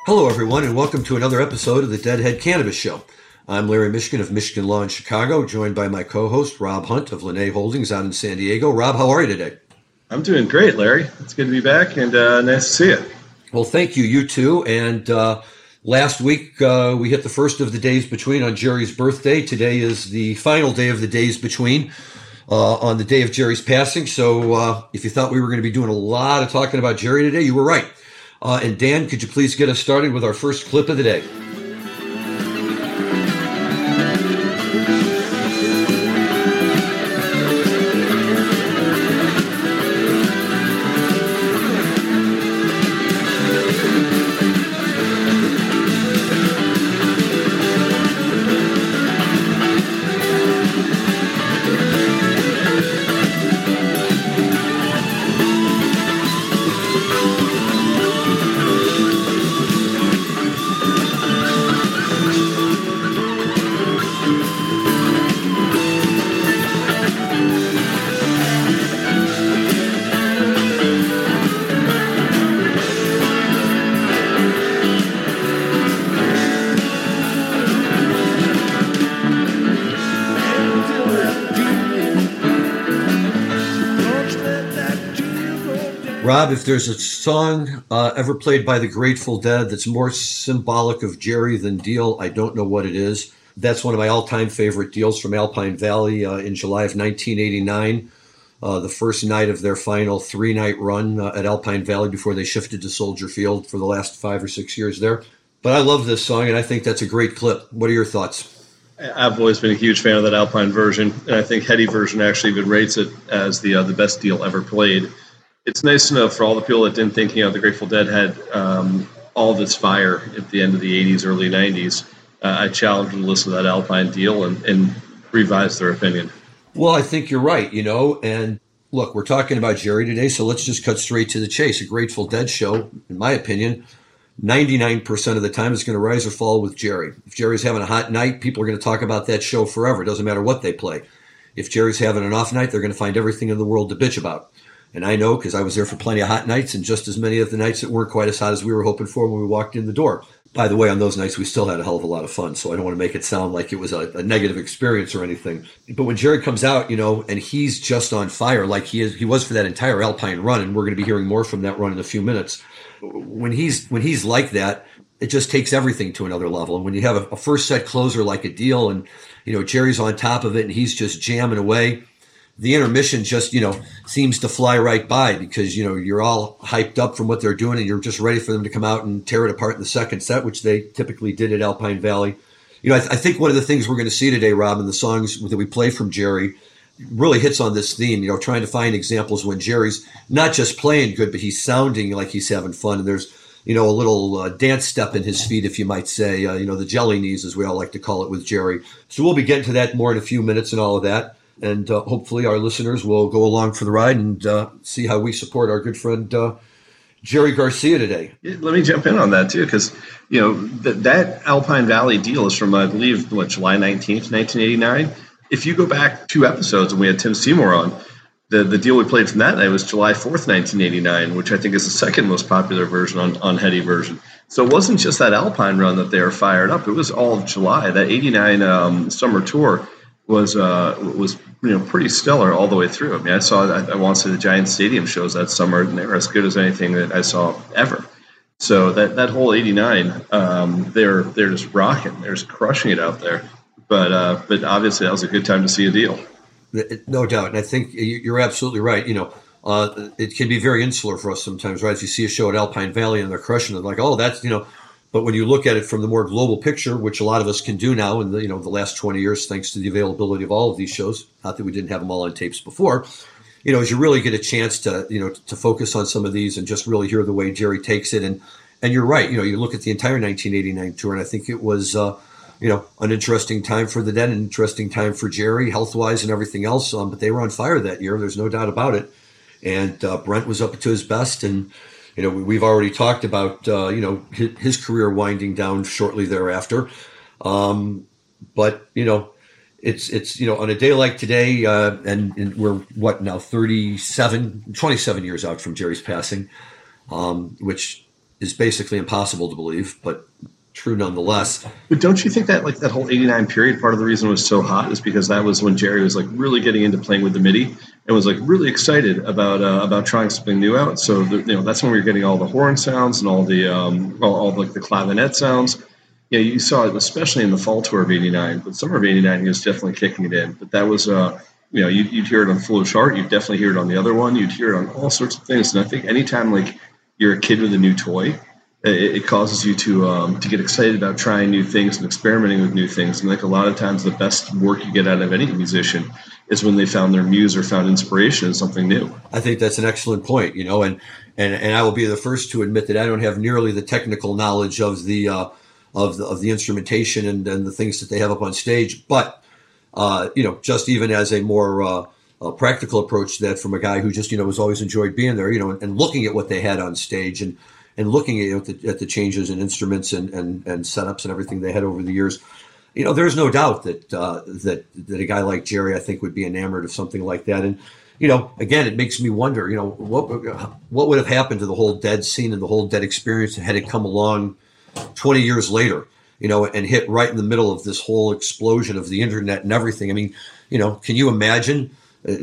Hello, everyone, and welcome to another episode of the Deadhead Cannabis Show. I'm Larry Mishkin of Michigan Law in Chicago, joined by my co-host, Rob Hunt of Lene Holdings out in San Diego. Rob, how are you today? I'm doing great, Larry. It's good to be back, and nice to see you. Well, thank you. You too. And last week, we hit the first of the days between on Jerry's birthday. Today is the final day of the days between on the day of Jerry's passing. So if you thought we were going to be doing a lot of talking about Jerry today, you were right. And Dan, could you please get us started with our first clip of the day? Rob, if there's a song ever played by the Grateful Dead that's more symbolic of Jerry than Deal, I don't know what it is. That's one of my all-time favorite deals from Alpine Valley in July of 1989, the first night of their final three-night run at Alpine Valley before they shifted to Soldier Field for the last 5 or 6 years there. But I love this song, and I think that's a great clip. What are your thoughts? I've always been a huge fan of that Alpine version, and I think Hetty version actually even rates it as the best deal ever played. It's nice to know for all the people that didn't think the Grateful Dead had all this fire at the end of the 80s, early 90s. I challenge them to listen to that Alpine deal and revise their opinion. Well, I think you're right, and look, we're talking about Jerry today, so let's just cut straight to the chase. A Grateful Dead show, in my opinion, 99% of the time is going to rise or fall with Jerry. If Jerry's having a hot night, people are going to talk about that show forever. It doesn't matter what they play. If Jerry's having an off night, they're going to find everything in the world to bitch about. And I know because I was there for plenty of hot nights and just as many of the nights that weren't quite as hot as we were hoping for when we walked in the door. By the way, on those nights, we still had a hell of a lot of fun, so I don't want to make it sound like it was a negative experience or anything. But when Jerry comes out, and he's just on fire like he was for that entire Alpine run, and we're going to be hearing more from that run in a few minutes. When he's like that, it just takes everything to another level. And when you have a first set closer like a Deal and, Jerry's on top of it and he's just jamming away, the intermission just, seems to fly right by because, you're all hyped up from what they're doing and you're just ready for them to come out and tear it apart in the second set, which they typically did at Alpine Valley. I think one of the things we're going to see today, Rob, in the songs that we play from Jerry really hits on this theme, trying to find examples when Jerry's not just playing good, but he's sounding like he's having fun. And there's, a little dance step in his feet, if you might say, the jelly knees, as we all like to call it with Jerry. So we'll be getting to that more in a few minutes and all of that. And hopefully our listeners will go along for the ride and see how we support our good friend Jerry Garcia today. Let me jump in on that, too, because, that Alpine Valley deal is from, I believe, July 19th, 1989. If you go back 2 episodes and we had Tim Seymour on, the deal we played from that night was July 4th, 1989, which I think is the second most popular version on Hetty version. So it wasn't just that Alpine run that they were fired up. It was all of July. That 89 summer tour was pretty stellar all the way through. I mean, I want to say the Giant Stadium shows that summer, and they were as good as anything that I saw ever. So that whole 89, they're just rocking. They're just crushing it out there. But obviously that was a good time to see a deal. No doubt. And I think you're absolutely right. It can be very insular for us sometimes, right? If you see a show at Alpine Valley and they're crushing it, like, oh, that's, but when you look at it from the more global picture, which a lot of us can do now in the last 20 years, thanks to the availability of all of these shows, not that we didn't have them all on tapes before, as you really get a chance to, to focus on some of these and just really hear the way Jerry takes it. And you're right. You look at the entire 1989 tour, and I think it was, an interesting time for the Dead, an interesting time for Jerry, health-wise and everything else. But they were on fire that year. There's no doubt about it. And Brent was up to his best. And, we've already talked about, his career winding down shortly thereafter. But, it's on a day like today, and we're, 27 years out from Jerry's passing, which is basically impossible to believe, but true nonetheless. But don't you think that like that whole '89 period, part of the reason it was so hot is because that was when Jerry was like really getting into playing with the MIDI and was like really excited about trying something new out. So that's when we were getting all the horn sounds and all the all like the clavinet sounds. Yeah, you saw it especially in the fall tour of '89, but summer of '89 he was definitely kicking it in. But that was you'd hear it on Foolish Heart, you'd definitely hear it on the other one, you'd hear it on all sorts of things. And I think anytime like you're a kid with a new toy, it causes you to get excited about trying new things and experimenting with new things. And like a lot of times, the best work you get out of any musician is when they found their muse or found inspiration in something new. I think that's an excellent point. And I will be the first to admit that I don't have nearly the technical knowledge of the instrumentation and the things that they have up on stage, but just even as a more practical approach to that from a guy who just has always enjoyed being there, and looking at what they had on stage and looking at the changes in instruments and setups and everything they had over the years, there's no doubt that a guy like Jerry, I think, would be enamored of something like that. And again, it makes me wonder, what would have happened to the whole Dead scene and the whole Dead experience had it come along 20 years later, and hit right in the middle of this whole explosion of the internet and everything. I mean, can you imagine?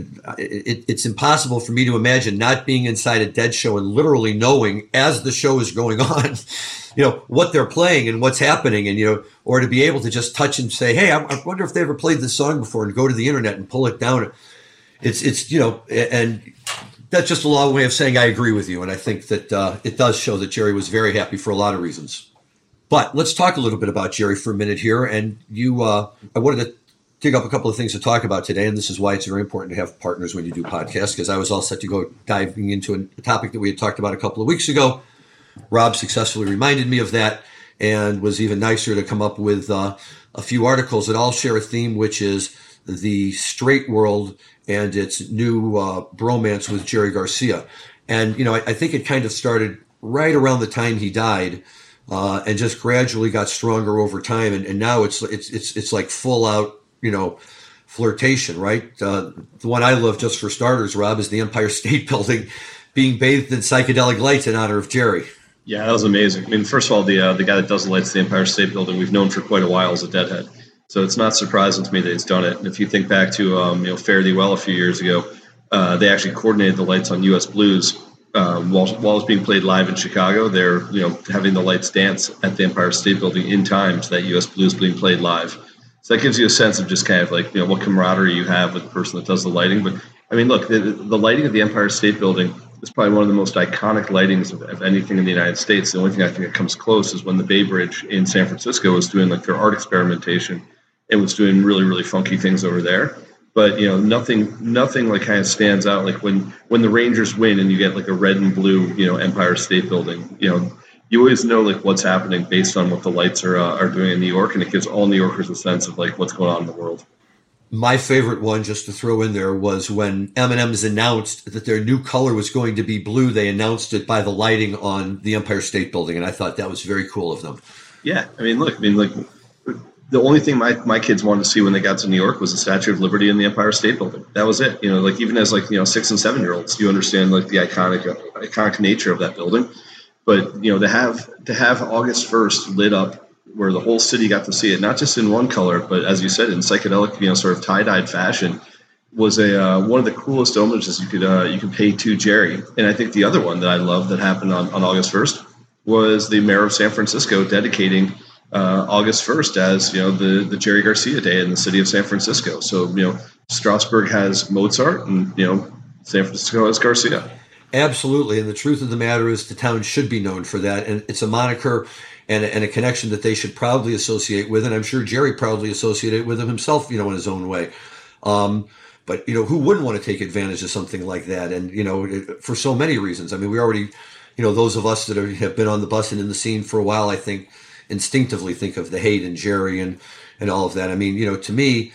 It's impossible for me to imagine not being inside a Dead show and literally knowing as the show is going on, what they're playing and what's happening, and or to be able to just touch and say, hey, I wonder if they ever played this song before, and go to the internet and pull it down. It's and that's just a long way of saying I agree with you, and I think that it does show that Jerry was very happy for a lot of reasons. But let's talk a little bit about Jerry for a minute here, and I wanted to dig up a couple of things to talk about today, and this is why it's very important to have partners when you do podcasts, because I was all set to go diving into a topic that we had talked about a couple of weeks ago. Rob successfully reminded me of that and was even nicer to come up with a few articles that all share a theme, which is the straight world and its new bromance with Jerry Garcia. And, I think it kind of started right around the time he died, and just gradually got stronger over time. And now it's like full out, flirtation, right? The one I love, just for starters, Rob, is the Empire State Building being bathed in psychedelic lights in honor of Jerry. Yeah, that was amazing. I mean, first of all, the guy that does the lights at the Empire State Building, we've known for quite a while as a Deadhead. So it's not surprising to me that he's done it. And if you think back to, Fare Thee Well a few years ago, they actually coordinated the lights on U.S. Blues while it was being played live in Chicago. They're, having the lights dance at the Empire State Building in time to that U.S. Blues being played live. So that gives you a sense of just kind of like, what camaraderie you have with the person that does the lighting. But I mean, look, the lighting of the Empire State Building is probably one of the most iconic lightings of anything in the United States. The only thing I think that comes close is when the Bay Bridge in San Francisco was doing like their art experimentation. It was doing really, really funky things over there. But, nothing like kind of stands out. Like when the Rangers win and you get like a red and blue, Empire State Building, you always know like what's happening based on what the lights are doing in New York, and it gives all New Yorkers a sense of like what's going on in the world. My favorite one, just to throw in there, was when M&M's announced that their new color was going to be blue. They announced it by the lighting on the Empire State Building, and I thought that was very cool of them. Yeah, the only thing my kids wanted to see when they got to New York was the Statue of Liberty in the Empire State Building. That was it. Even as 6 and 7 year olds, you understand like the iconic nature of that building. But to have August 1st lit up where the whole city got to see it, not just in one color, but as you said, in psychedelic, sort of tie-dyed fashion, was one of the coolest homages you could pay to Jerry. And I think the other one that I love that happened on August 1st was the mayor of San Francisco dedicating August 1st as the Jerry Garcia Day in the city of San Francisco. So Strasbourg has Mozart, and San Francisco has Garcia. Absolutely, and the truth of the matter is the town should be known for that, and it's a moniker and a connection that they should proudly associate with, and I'm sure Jerry proudly associated with him himself, in his own way. But who wouldn't want to take advantage of something like that? And for so many reasons. I mean, we already, those of us that have been on the bus and in the scene for a while, I think, instinctively think of the hate and Jerry and all of that. I mean, to me,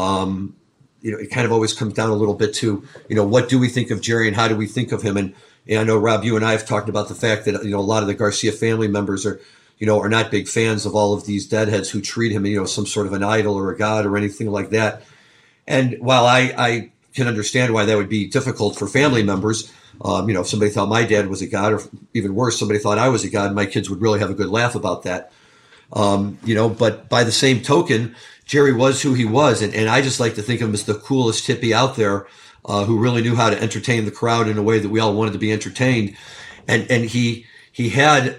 it kind of always comes down a little bit to, what do we think of Jerry and how do we think of him? And I know, Rob, you and I have talked about the fact that, a lot of the Garcia family members are not big fans of all of these Deadheads who treat him, some sort of an idol or a god or anything like that. And while I can understand why that would be difficult for family members, If somebody thought my dad was a god, or even worse, somebody thought I was a god, my kids would really have a good laugh about that. But by the same token, Jerry was who he was. And I just like to think of him as the coolest hippie out there, who really knew how to entertain the crowd in a way that we all wanted to be entertained. And he had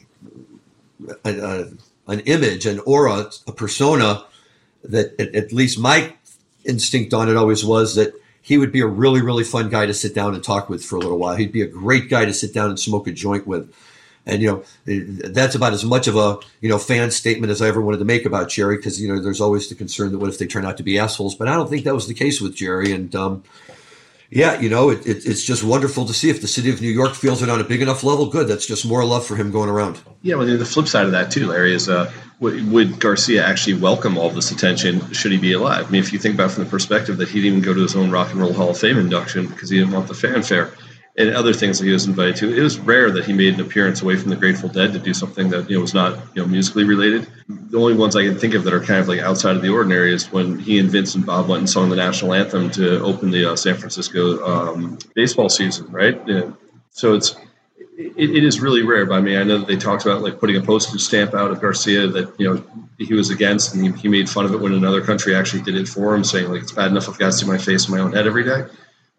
an image, an aura, a persona that at least my instinct on it always was that he would be a really, really fun guy to sit down and talk with for a little while. He'd be a great guy to sit down and smoke a joint with. And, that's about as much of a, fan statement as I ever wanted to make about Jerry, because, there's always the concern that what if they turn out to be assholes? But I don't think that was the case with Jerry. And, it's just wonderful to see if the city of New York feels it on a big enough level. Good. That's just more love for him going around. Yeah, well, the flip side of that, too, Larry, is would Garcia actually welcome all this attention should he be alive? I mean, if you think about it from the perspective that he didn't even go to his own Rock and Roll Hall of Fame induction because he didn't want the fanfare and other things that he was invited to, it was rare that he made an appearance away from the Grateful Dead to do something that was not musically related. The only ones I can think of that are kind of like outside of the ordinary is when he and Vince and Bob went and sung the national anthem to open the San Francisco baseball season, right? Yeah. So it is really rare. But I mean, I know that they talked about like putting a postage stamp out of Garcia that he was against, and he made fun of it when another country actually did it for him, saying like it's bad enough if guys see my face in my own head every day.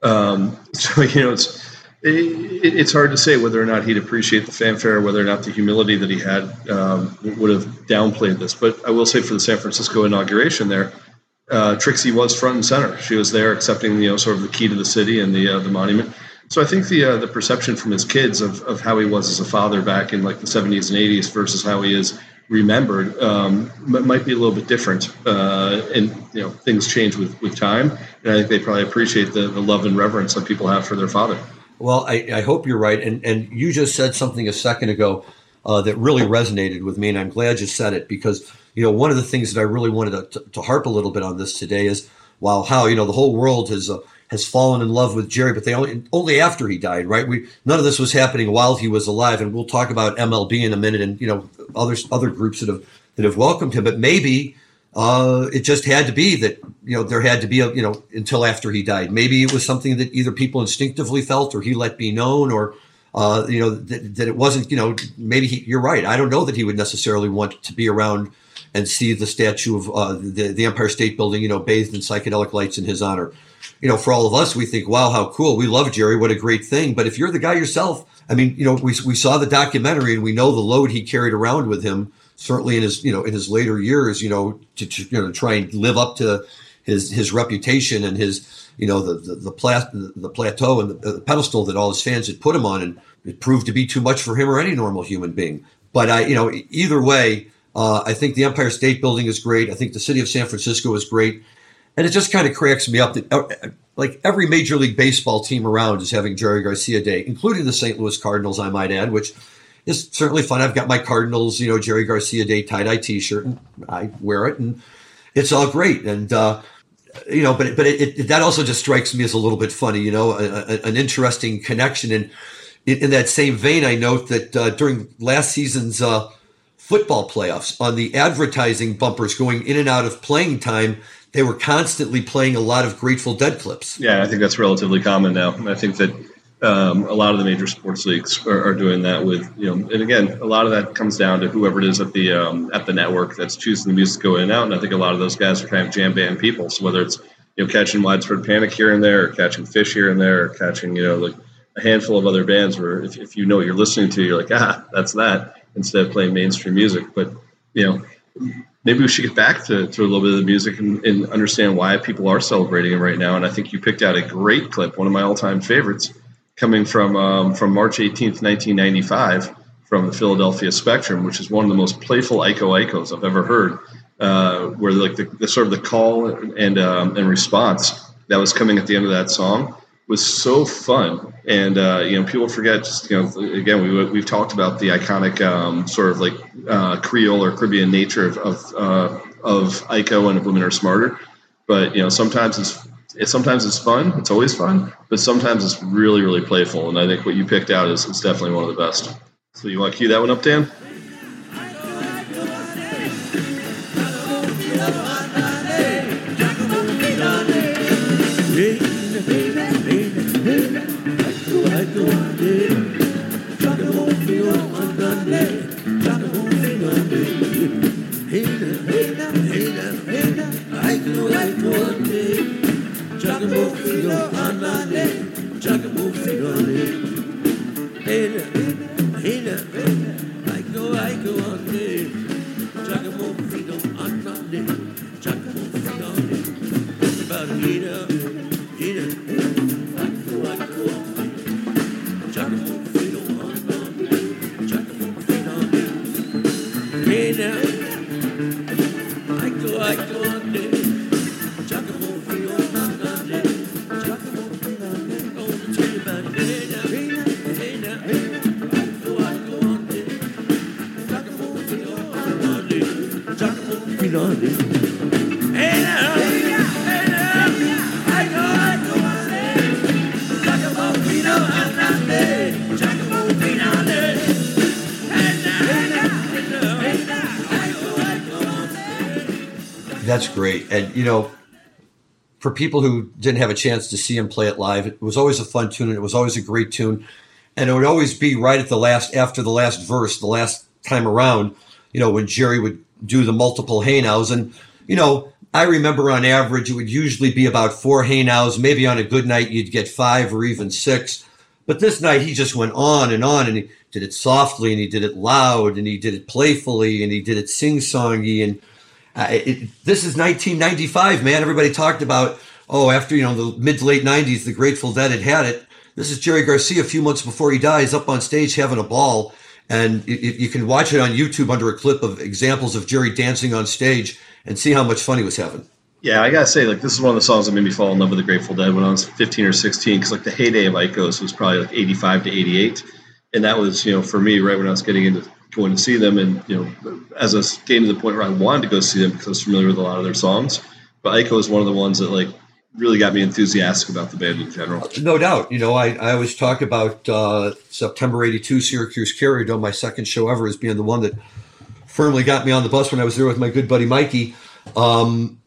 It's hard to say whether or not he'd appreciate the fanfare, whether or not the humility that he had would have downplayed this. But I will say for the San Francisco inauguration there, Trixie was front and center. She was there accepting, sort of the key to the city and the monument. So I think the perception from his kids of how he was as a father back in like the 70s and 80s versus how he is remembered might be a little bit different. And things change with time. And I think they probably appreciate the love and reverence that people have for their father. Well, I hope you're right. And you just said something a second ago that really resonated with me, and I'm glad you said it, because, one of the things that I really wanted to harp a little bit on this today is, how, the whole world has fallen in love with Jerry, but they only after he died, right? None of this was happening while he was alive, and we'll talk about MLB in a minute and, other groups that have welcomed him, but maybe it just had to be that, there had to be until after he died. Maybe it was something that either people instinctively felt or he let be known, or, that it wasn't, maybe you're right. I don't know that he would necessarily want to be around and see the statue of the Empire State Building, bathed in psychedelic lights in his honor. For all of us, we think, wow, how cool. We love Jerry. What a great thing. But if you're the guy yourself, I mean, we saw the documentary and we know the load he carried around with him, certainly in his later years, to try and live up to his reputation and his, the plateau and the pedestal that all his fans had put him on. And it proved to be too much for him or any normal human being. But either way, I think the Empire State Building is great. I think the city of San Francisco is great. And it just kind of cracks me up that like every Major League Baseball team around is having Jerry Garcia Day, including the St. Louis Cardinals, I might add, which is certainly fun. I've got my Cardinals, Jerry Garcia Day tie-dye T-shirt, and I wear it, and it's all great. And, but that also just strikes me as a little bit funny, an interesting connection. And in that same vein, I note that during last season's football playoffs, on the advertising bumpers going in and out of playing time, they were constantly playing a lot of Grateful Dead clips. Yeah, I think that's relatively common now. I think that a lot of the major sports leagues are doing that with, and again, a lot of that comes down to whoever it is at the network that's choosing the music to go in and out. And I think a lot of those guys are kind of jam band people. So whether it's, catching Widespread Panic here and there, or catching Fish here and there, or catching, like a handful of other bands where if you know what you're listening to, you're like, that's that, instead of playing mainstream music. But, maybe we should get back to a little bit of the music and understand why people are celebrating it right now. And I think you picked out a great clip, one of my all-time favorites, coming from March 18th, 1995, from the Philadelphia Spectrum, which is one of the most playful Icos I've ever heard, where like the sort of the call and response that was coming at the end of that song was so fun. And, people forget, just, again, we've talked about the iconic sort of like Creole or Caribbean nature of Ico and Of Women Are Smarter. But, sometimes it's fun. It's always fun. But sometimes it's really, really playful. And I think what you picked out is definitely one of the best. So you want to cue that one up, Dan? That's great. And, for people who didn't have a chance to see him play it live, it was always a fun tune and it was always a great tune. And it would always be right at after the last verse, the last time around, when Jerry would do the multiple hey nows. And, I remember on average, it would usually be about 4 hey nows. Maybe on a good night, you'd get 5 or even 6. But this night, he just went on, and he did it softly, and he did it loud, and he did it playfully, and he did it sing-songy. And this is 1995, man. Everybody talked about, after, the mid to late 90s, the Grateful Dead had it. This is Jerry Garcia a few months before he dies, up on stage having a ball. And you can watch it on YouTube under a clip of examples of Jerry dancing on stage and see how much fun he was having. Yeah, I got to say, this is one of the songs that made me fall in love with the Grateful Dead when I was 15 or 16, because, the heyday of Icos was probably, 85 to 88. And that was, for me, right when I was getting into going to see them. And, as I was getting to the point where I wanted to go see them because I was familiar with a lot of their songs. But Ico is one of the ones that, really got me enthusiastic about the band in general. No doubt. I always talk about September 82 Syracuse Carrier Dome, my second show ever, as being the one that firmly got me on the bus when I was there with my good buddy Mikey. And,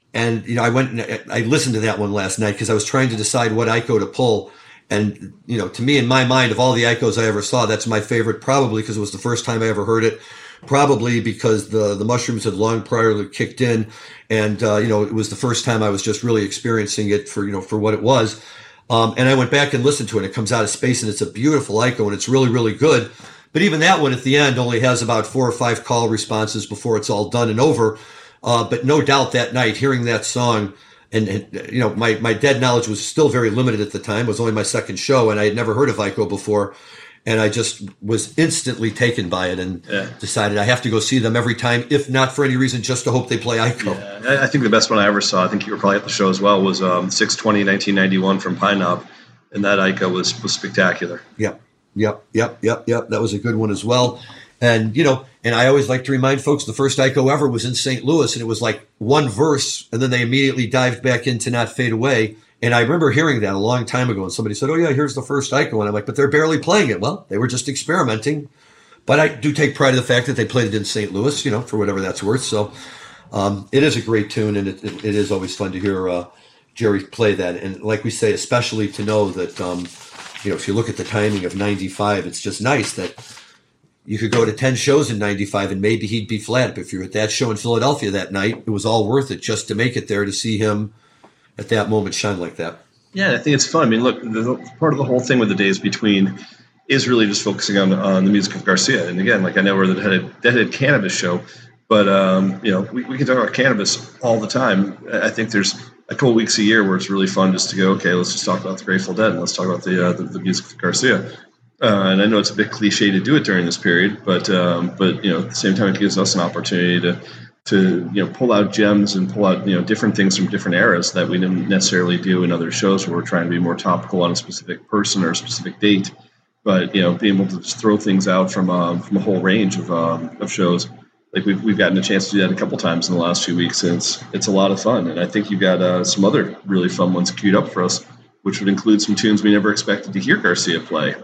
I went and I listened to that one last night because I was trying to decide what Ico to pull. And, to me, in my mind, of all the Icos I ever saw, that's my favorite, probably because it was the first time I ever heard it. Probably because the mushrooms had long prior kicked in, and it was the first time I was just really experiencing it for what it was. And I went back and listened to it. It comes out of space, and it's a beautiful Ico, and it's really, really good. But even that one at the end only has about 4 or 5 call responses before it's all done and over. But no doubt that night, hearing that song, and my Dead knowledge was still very limited at the time. It was only my second show, and I had never heard of Ico before. And I just was instantly taken by it and decided I have to go see them every time, if not for any reason, just to hope they play Ico. Yeah. I think the best one I ever saw, I think you were probably at the show as well, was 6/20/1991 from Pine Knob. And that Ico was spectacular. Yep. That was a good one as well. And, and I always like to remind folks the first Ico ever was in St. Louis, and it was like one verse, and then they immediately dived back into Not Fade Away. And I remember hearing that a long time ago, and somebody said, "Oh yeah, here's the first Ico," and I'm like, "But they're barely playing it." Well, they were just experimenting. But I do take pride in the fact that they played it in St. Louis, for whatever that's worth. So it is a great tune, and it is always fun to hear Jerry play that. And like we say, especially to know that, if you look at the timing of 95, it's just nice that you could go to 10 shows in 95 and maybe he'd be flat. But if you're at that show in Philadelphia that night, it was all worth it just to make it there to see him at that moment shine like that. Yeah, I think it's fun. I mean, look, part of the whole thing with the Days Between is really just focusing on the music of Garcia. And again, I know we're the Deadhead Cannabis show, but we can talk about cannabis all the time. I think there's a couple weeks a year where it's really fun just to go, okay, let's just talk about the Grateful Dead and let's talk about the music of Garcia. And I know it's a bit cliche to do it during this period, but at the same time, it gives us an opportunity to pull out gems and pull out different things from different eras that we didn't necessarily do in other shows where we're trying to be more topical on a specific person or a specific date. But being able to just throw things out from a whole range of shows, like we've gotten a chance to do that a couple times in the last few weeks, and it's a lot of fun. And I think you've got some other really fun ones queued up for us, which would include some tunes we never expected to hear Garcia play.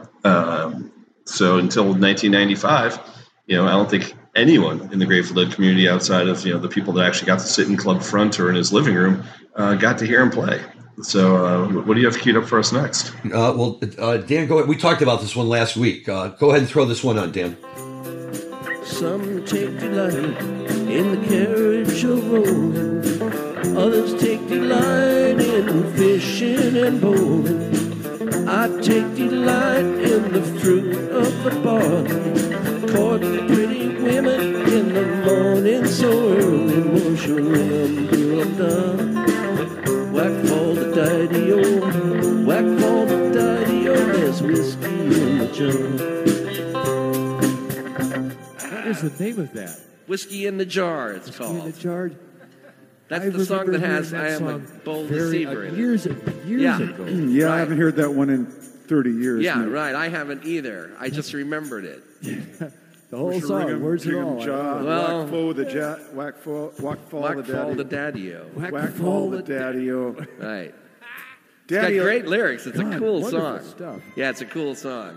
So until 1995, I don't think anyone in the Grateful Dead community outside of the people that actually got to sit in club front or in his living room got to hear him play. So what do you have queued up for us next? Dan, go ahead. We talked about this one last week. Go ahead and throw this one on, Dan. Some take delight in the carriage of rolling. Others take delight in fishing and bowling. I take delight in the fruit of the barley, courting pretty women in the morning so early. Wash your rim, girl, I'm done. Whack for the daddy-o, whack for the daddy-o. There's whiskey in the jar. What is the name of that? Whiskey in the Jar, it's Whiskey called. in the Jar. That's the song that has I Am a Bold Deceiver in it. Years ago. Yeah, Right. I haven't heard that one in 30 years. Yeah, No. right. I haven't either. I just remembered it. The whole song, words and all. Well- Whack foe the whack fall Whack the fall the daddy. daddy-o. Whack fall the daddy-o. Right. It's got Daddy-o. great lyrics. It's a God, cool wonderful song. stuff. Yeah, it's a cool song.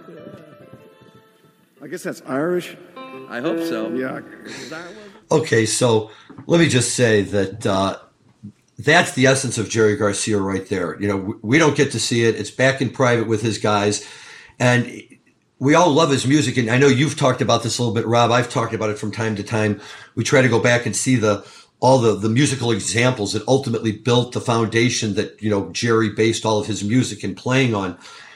I guess that's Irish. I hope so. Yeah. Is that one? Okay, so let me just say that that's the essence of Jerry Garcia right there. You know, we don't get to see it. It's back in private with his guys. And we all love his music. And I know you've talked about this a little bit, Rob. I've talked about it from time to time. We try to go back and see all the musical examples that ultimately built the foundation that, you know, Jerry based all of his music and playing on.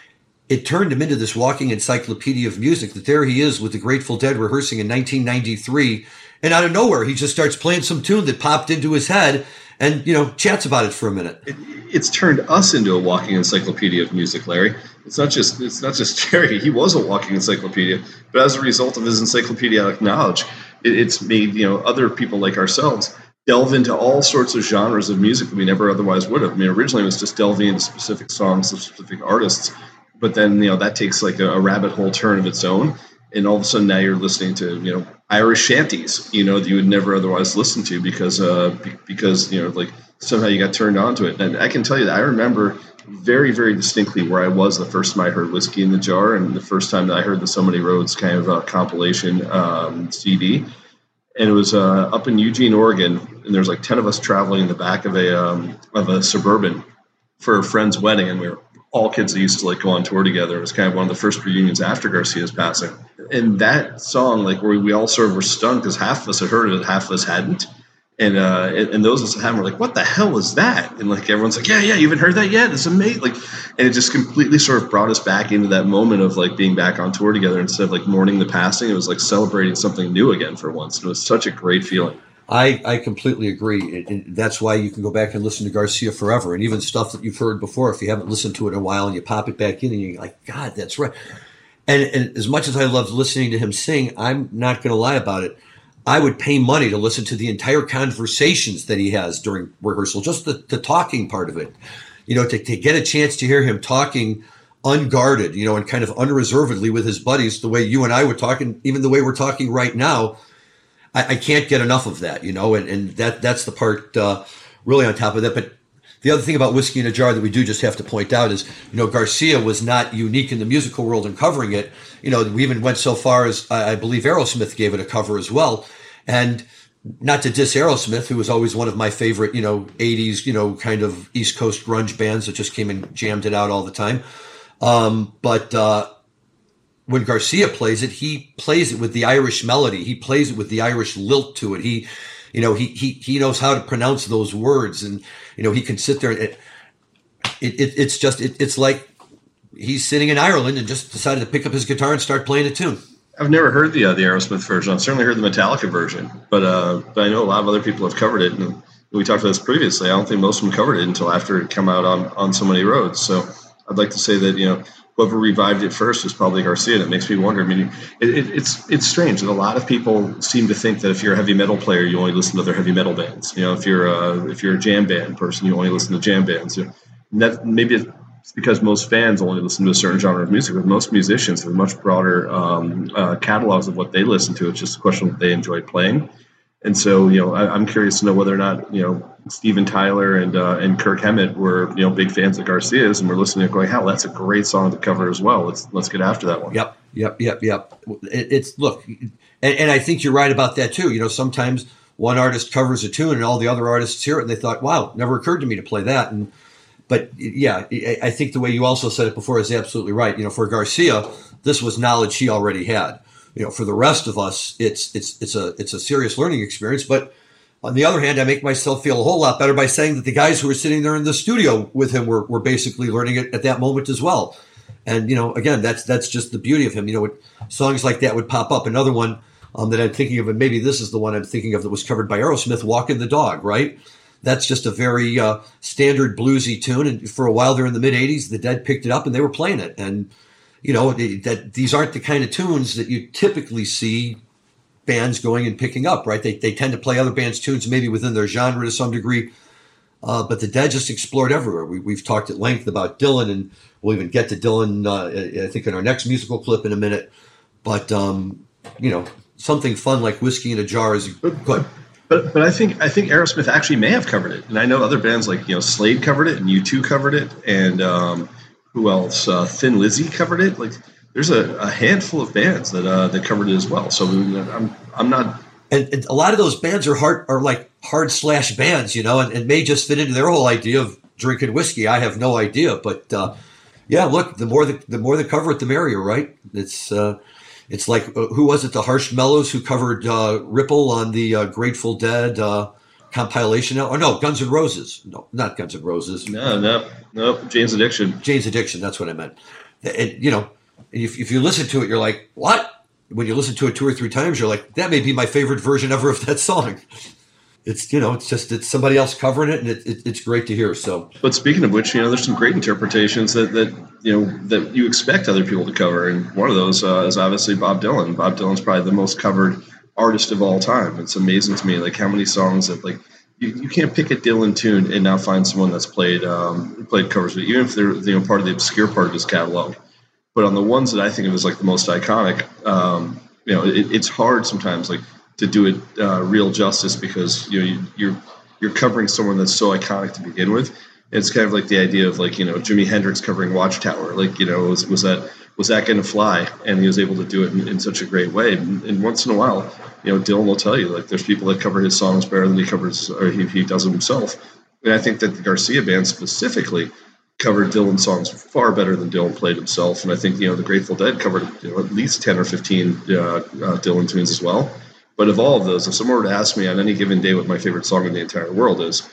It turned him into this walking encyclopedia of music, that there he is with the Grateful Dead rehearsing in 1993. And out of nowhere, he just starts playing some tune that popped into his head and, you know, chats about it for a minute. It's turned us into a walking encyclopedia of music, Larry. It's not just Jerry. He was a walking encyclopedia, but as a result of his encyclopedic knowledge, it's made, you know, other people like ourselves delve into all sorts of genres of music that we never otherwise would have. I mean, originally it was just delving into specific songs of specific artists, but then, you know, that takes like a rabbit hole turn of its own, and all of a sudden now you're listening to, you know, Irish shanties, you know, that you would never otherwise listen to because you know, like somehow you got turned on to it. And I can tell you that I remember very, very distinctly where I was the first time I heard Whiskey in the Jar, and the first time that I heard the So Many Roads kind of compilation CD. And it was up in Eugene, Oregon, and there's like 10 of us traveling in the back of a Suburban for a friend's wedding, and we were all kids that used to like go on tour together. It was kind of one of the first reunions after Garcia's passing. And that song, like, where we all sort of were stunned because half of us had heard of it, half of us hadn't. And those of us that hadn't were like, what the hell was that? And like everyone's like, yeah, you haven't heard that yet? It's amazing. Like, and it just completely sort of brought us back into that moment of like being back on tour together. Instead of like mourning the passing, it was like celebrating something new again for once. It was such a great feeling. I completely agree. And that's why you can go back and listen to Garcia forever. And even stuff that you've heard before, if you haven't listened to it in a while and you pop it back in and you're like, God, that's right. And as much as I love listening to him sing, I'm not going to lie about it. I would pay money to listen to the entire conversations that he has during rehearsal, just the talking part of it. You know, to get a chance to hear him talking unguarded, you know, and kind of unreservedly with his buddies, the way you and I were talking, even the way we're talking right now. I can't get enough of that, you know, and that's the part really on top of that. But the other thing about Whiskey in a Jar that we do just have to point out is, you know, Garcia was not unique in the musical world in covering it. You know, we even went so far as I believe Aerosmith gave it a cover as well. And not to diss Aerosmith, who was always one of my favorite, you know, 80s, you know, kind of East Coast grunge bands that just came and jammed it out all the time. But when Garcia plays it, he plays it with the Irish melody. He plays it with the Irish lilt to it. He knows how to pronounce those words, and you know he can sit there. And it's like he's sitting in Ireland and just decided to pick up his guitar and start playing a tune. I've never heard the Aerosmith version. I've certainly heard the Metallica version, but I know a lot of other people have covered it, and we talked about this previously. I don't think most of them covered it until after it came out on So Many Roads. So I'd like to say that, you know, whoever revived it first was probably Garcia. And it makes me wonder. I mean, it's strange that a lot of people seem to think that if you're a heavy metal player, you only listen to other heavy metal bands. You know, if you're a jam band person, you only listen to jam bands. You know, and that maybe it's because most fans only listen to a certain genre of music. But most musicians have much broader catalogs of what they listen to. It's just a question of what they enjoy playing. And so, you know, I'm curious to know whether or not, you know, Steven Tyler and Kirk Hammett were, you know, big fans of Garcia's, and we're listening and going, hell, that's a great song to cover as well. Let's get after that one. Yep. It's look, and I think you're right about that too. You know, sometimes one artist covers a tune and all the other artists hear it and they thought, wow, never occurred to me to play that. And But yeah, I think the way you also said it before is absolutely right. For Garcia, this was knowledge he already had. For the rest of us, it's a serious learning experience. But on the other hand, I make myself feel a whole lot better by saying that the guys who were sitting there in the studio with him were basically learning it at that moment as well. And, again, that's just the beauty of him. Songs like that would pop up. Another one that I'm thinking of, and maybe this is the one I'm thinking of that was covered by Aerosmith, Walking the Dog, right? That's just a very standard bluesy tune. And for a while there in the mid-'80s, the Dead picked it up and they were playing it. And, that these aren't the kind of tunes that you typically see bands going and picking up, right? They tend to play other bands' tunes maybe within their genre to some degree. But the Dead just explored everywhere. We've talked at length about Dylan, and we'll even get to Dylan, I think, in our next musical clip in a minute. But, something fun like Whiskey in a Jar is good. But I think Aerosmith actually may have covered it. And I know other bands like, Slade covered it and U2 covered it. And who else? Thin Lizzy covered it. Like, there's a handful of bands that covered it as well. So I'm not. And a lot of those bands are like hard slash bands, and may just fit into their whole idea of drinking whiskey. I have no idea, but yeah, look, the more they cover it, the merrier, right? It's like who was it? The Harsh Mellows who covered Ripple on the Grateful Dead compilation. Oh no, Guns N' Roses. No, not Guns N' Roses. No. Jane's Addiction. Jane's Addiction. That's what I meant. And, if you listen to it, you're like, what? When you listen to it 2 or 3 times, you're like, that may be my favorite version ever of that song. It's, it's somebody else covering it, and it's great to hear. So, but speaking of which, there's some great interpretations that you expect other people to cover, and one of those is obviously Bob Dylan. Bob Dylan's probably the most covered artist of all time. It's amazing to me, like how many songs that like you can't pick a Dylan tune and now find someone that's played covers of it, even if they're part of the obscure part of his catalog. But on the ones that I think of as like the most iconic, it's hard sometimes like to do it real justice because you're covering someone that's so iconic to begin with. It's kind of like the idea of like Jimi Hendrix covering Watchtower. Like was that going to fly? And he was able to do it in such a great way. And once in a while, Dylan will tell you like there's people that cover his songs better than he does them himself. And I think that the Garcia band specifically covered Dylan songs far better than Dylan played himself. And I think, the Grateful Dead covered at least 10 or 15 Dylan tunes as well. But of all of those, if someone were to ask me on any given day what my favorite song in the entire world is,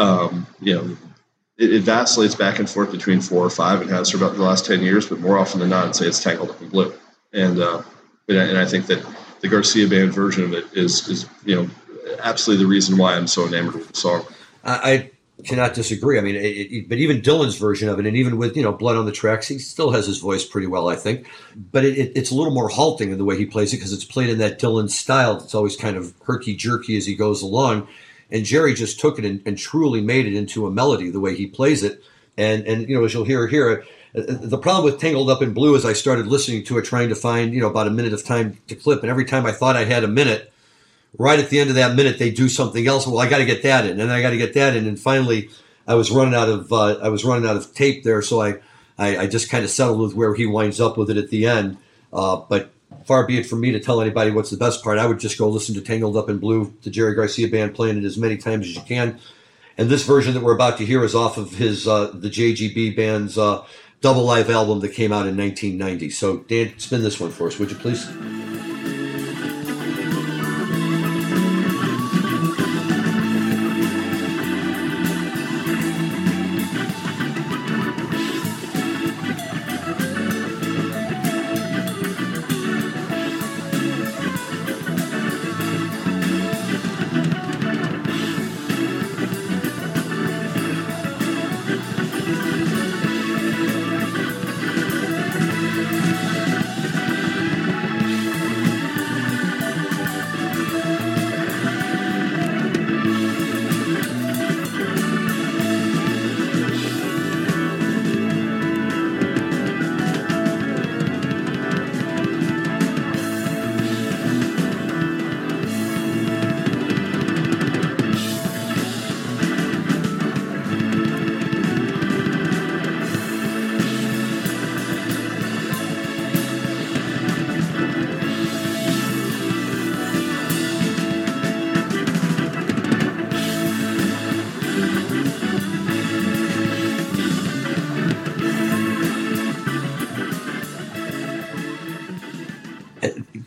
it vacillates back and forth between 4 or 5 and has for about the last 10 years, but more often than not, I'd say it's Tangled Up in Blue. And I think that the Garcia band version of it is absolutely the reason why I'm so enamored with the song. I cannot disagree. I mean, but even Dylan's version of it, and even with Blood on the Tracks, he still has his voice pretty well, I think. But it's a little more halting in the way he plays it because it's played in that Dylan style. It's always kind of herky-jerky as he goes along. And Jerry just took it and truly made it into a melody the way he plays it. And as you'll hear here, the problem with Tangled Up in Blue is I started listening to it trying to find about a minute of time to clip, and every time I thought I had a minute, right at the end of that minute, they do something else. Well, I got to get that in, and I got to get that in, and finally, I was running out of tape there, so I just kind of settled with where he winds up with it at the end. But far be it from me to tell anybody what's the best part. I would just go listen to Tangled Up in Blue, the Jerry Garcia band playing it as many times as you can. And this version that we're about to hear is off of his the JGB band's double live album that came out in 1990. So Dan, spin this one for us, would you please?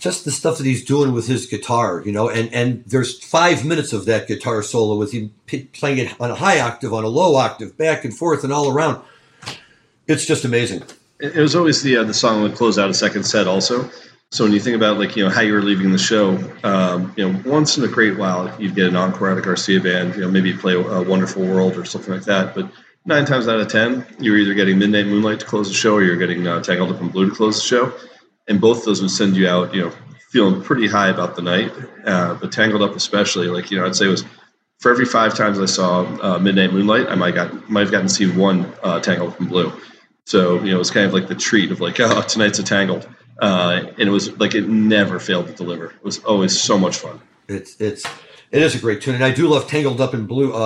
just the stuff that he's doing with his guitar, and there's 5 minutes of that guitar solo with him playing it on a high octave, on a low octave, back and forth and all around. It's just amazing. It was always the song that would close out a second set also. So when you think about how you were leaving the show, once in a great while you'd get an encore out of Garcia Band, maybe you play a Wonderful World or something like that. But 9 times out of 10, you're either getting Midnight Moonlight to close the show or you're getting Tangled Up in Blue to close the show. And both of those would send you out, feeling pretty high about the night. But Tangled Up especially, I'd say it was for every 5 times I saw Midnight Moonlight, I might have gotten to see one Tangled Up in Blue. So, it was kind of like the treat of tonight's a Tangled. And it was it never failed to deliver. It was always so much fun. It is a great tune. And I do love Tangled Up in Blue.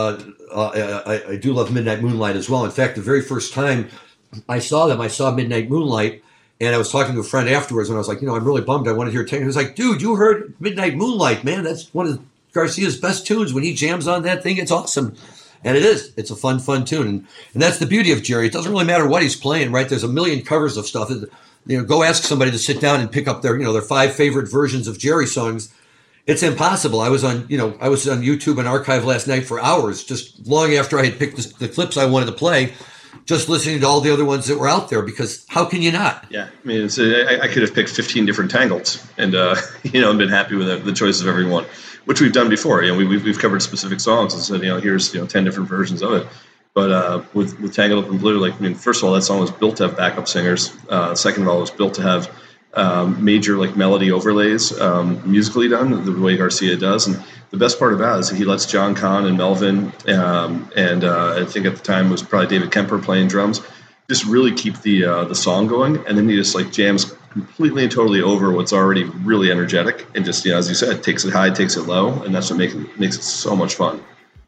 I do love Midnight Moonlight as well. In fact, the very first time I saw them, I saw Midnight Moonlight. And I was talking to a friend afterwards, and I was like, I'm really bummed. I wanted to hear Tangled. He was like, dude, you heard Midnight Moonlight, man. That's one of Garcia's best tunes. When he jams on that thing, it's awesome. And it is. It's a fun tune. And that's the beauty of Jerry. It doesn't really matter what he's playing, right? There's a million covers of stuff. Go ask somebody to sit down and pick up their 5 favorite versions of Jerry songs. It's impossible. I was on YouTube and archive last night for hours, just long after I had picked the clips I wanted to play, just listening to all the other ones that were out there, because how can you not? Yeah, I mean, I could have picked 15 different Tangleds and, been happy with the choice of every one, which we've done before. We've covered specific songs and said, here's 10 different versions of it. But with Tangled Up in Blue, first of all, that song was built to have backup singers. Second of all, it was built to have major melody overlays musically done the way Garcia does. And the best part about it is that he lets John Kahn and Melvin and I think at the time it was probably David Kemper playing drums, just really keep the song going. And then he just jams completely and totally over what's already really energetic and just, as you said, takes it high, takes it low. And that's what makes it so much fun.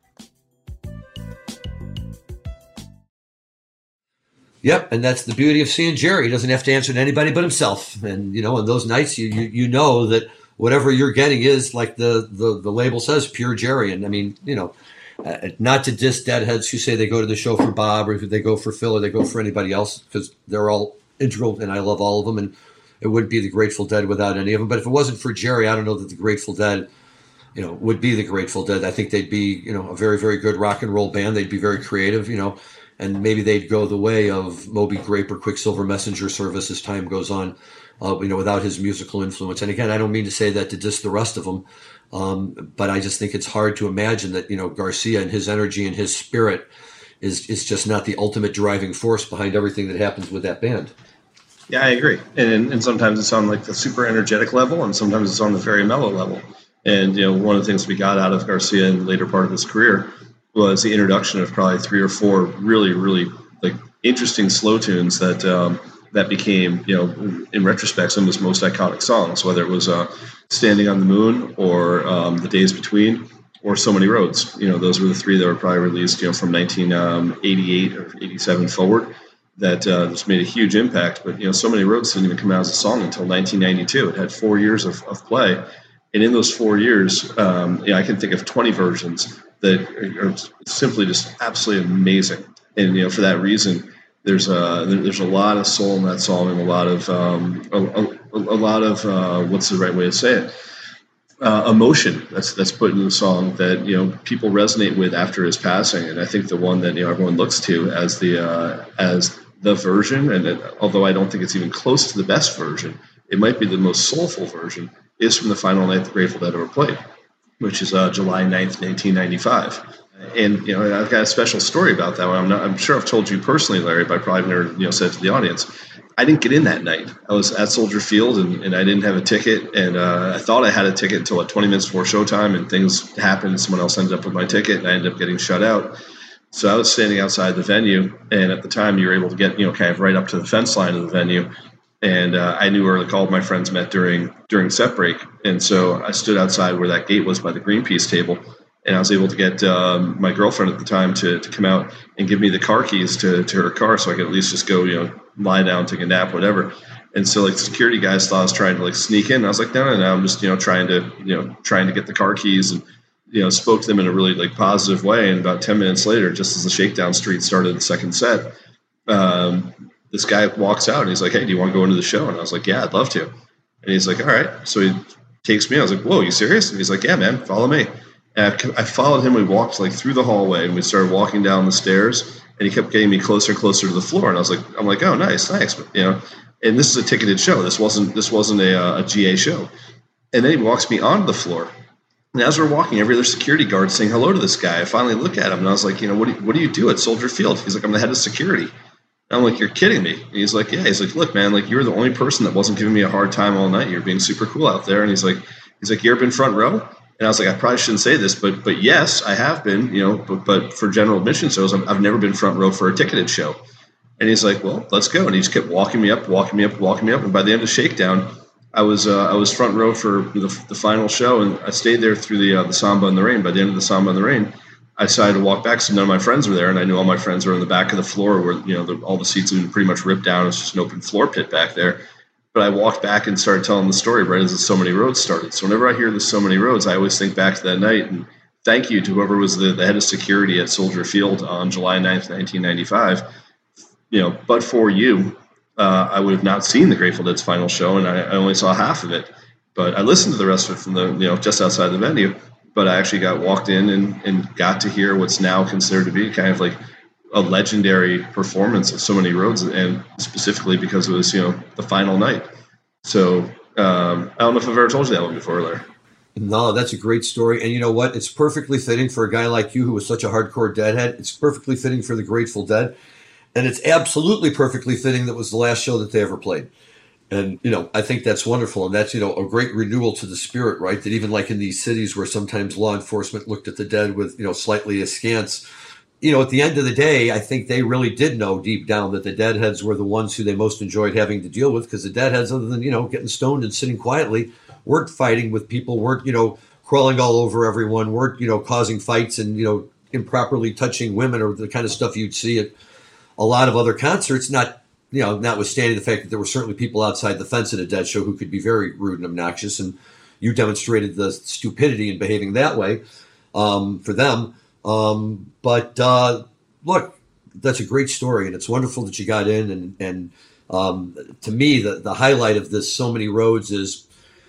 Yep, and that's the beauty of seeing Jerry. He doesn't have to answer to anybody but himself. And, on those nights, you know that whatever you're getting is, like the label says, pure Jerry. And, not to diss deadheads who say they go to the show for Bob or they go for Phil or they go for anybody else, because they're all integral and I love all of them. And it wouldn't be the Grateful Dead without any of them. But if it wasn't for Jerry, I don't know that the Grateful Dead, would be the Grateful Dead. I think they'd be, a very, very good rock and roll band. They'd be very creative, and maybe they'd go the way of Moby Grape or Quicksilver Messenger Service as time goes on, without his musical influence. And again, I don't mean to say that to diss the rest of them, but I just think it's hard to imagine that, Garcia and his energy and his spirit is just not the ultimate driving force behind everything that happens with that band. Yeah, I agree. And sometimes it's on the super energetic level, and sometimes it's on the very mellow level. And, one of the things we got out of Garcia in the later part of his career was the introduction of probably 3 or 4 really, really interesting slow tunes that became, in retrospect, some of his most iconic songs, whether it was Standing on the Moon or The Days Between or So Many Roads. Those were the 3 that were probably released, from 1988 or 87 forward that just made a huge impact. But, So Many Roads didn't even come out as a song until 1992. It had 4 years of play. And in those 4 years, I can think of 20 versions that are simply just absolutely amazing. And, for that reason, there's a lot of soul in that song and a lot of what's the right way to say it? Emotion that's put into the song that, people resonate with after his passing. And I think the one that, everyone looks to as the version, and although I don't think it's even close to the best version, it might be the most soulful version, is from the final night the Grateful Dead ever played, which is July 9th, 1995. And, I've got a special story about that one. I'm sure I've told you personally, Larry, but I probably never, said it to the audience. I didn't get in that night. I was at Soldier Field and I didn't have a ticket. And I thought I had a ticket until 20 minutes before showtime, and things happened. Someone else ended up with my ticket and I ended up getting shut out. So I was standing outside the venue, and at the time you were able to get, kind of right up to the fence line of the venue. And I knew where all of my friends met during set break. And so I stood outside where that gate was by the Greenpeace table. And I was able to get my girlfriend at the time to come out and give me the car keys to her car so I could at least just go, lie down, take a nap, whatever. And so the security guys thought I was trying to sneak in. And I was like, no, I'm just, trying to get the car keys, and, spoke to them in a really positive way. And about 10 minutes later, just as the Shakedown Street started the second set, this guy walks out and he's like, hey, do you want to go into the show? And I was like, yeah, I'd love to. And he's like, all right. So he takes me. I was like, whoa, you serious? And he's like, yeah, man, follow me. And I followed him. We walked like through the hallway, and we started walking down the stairs. And he kept getting me closer and closer to the floor. And I'm like, oh, nice. You know. And this is a ticketed show. This wasn't a GA show. And then he walks me onto the floor. And as we're walking, every other security guard saying hello to this guy. I finally look at him, and I was like, you know, what do you do at Soldier Field? He's like, I'm the head of security. And I'm like, you're kidding me. And he's like, yeah. He's like, look, man, like, you're the only person that wasn't giving me a hard time all night. You're being super cool out there. And he's like, you ever been front row? And I was like, I probably shouldn't say this, but yes, I have been, you know, but for general admission shows, I've never been front row for a ticketed show. And he's like, well, let's go. And he just kept walking me up. And by the end of Shakedown, I was front row for the final show, and I stayed there through the Samba in the Rain. By the end of the Samba in the Rain, I decided to walk back, so none of my friends were there, and I knew all my friends were in the back of the floor where, you know, all the seats had been pretty much ripped down. It was just an open floor pit back there. But I walked back and started telling the story right as the So Many Roads started. So whenever I hear the So Many Roads, I always think back to that night, and thank you to whoever was the head of security at Soldier Field on July 9th, 1995. You know, but for you, I would have not seen the Grateful Dead's final show, and I only saw half of it. But I listened to the rest of it from the, you know, just outside the venue. But I actually got walked in and got to hear what's now considered to be kind of like a legendary performance of So Many Roads, and specifically because it was, you know, the final night. So I don't know if I've ever told you that one before, Larry. No, that's a great story. And you know what? It's perfectly fitting for a guy like you who was such a hardcore Deadhead. It's perfectly fitting for the Grateful Dead. And it's absolutely perfectly fitting that was the last show that they ever played. And, you know, I think that's wonderful. And that's, you know, a great renewal to the spirit, right? That even like in these cities where sometimes law enforcement looked at the Dead with, you know, slightly askance, you know, at the end of the day, I think they really did know deep down that the Deadheads were the ones who they most enjoyed having to deal with, because the Deadheads, other than, you know, getting stoned and sitting quietly, weren't fighting with people, weren't, you know, crawling all over everyone, weren't, you know, causing fights and, you know, improperly touching women or the kind of stuff you'd see at a lot of other concerts, not, you know, notwithstanding the fact that there were certainly people outside the fence at a Dead show who could be very rude and obnoxious, and you demonstrated the stupidity in behaving that way for them. But look, that's a great story, and it's wonderful that you got in. And to me, the highlight of this So Many Roads is,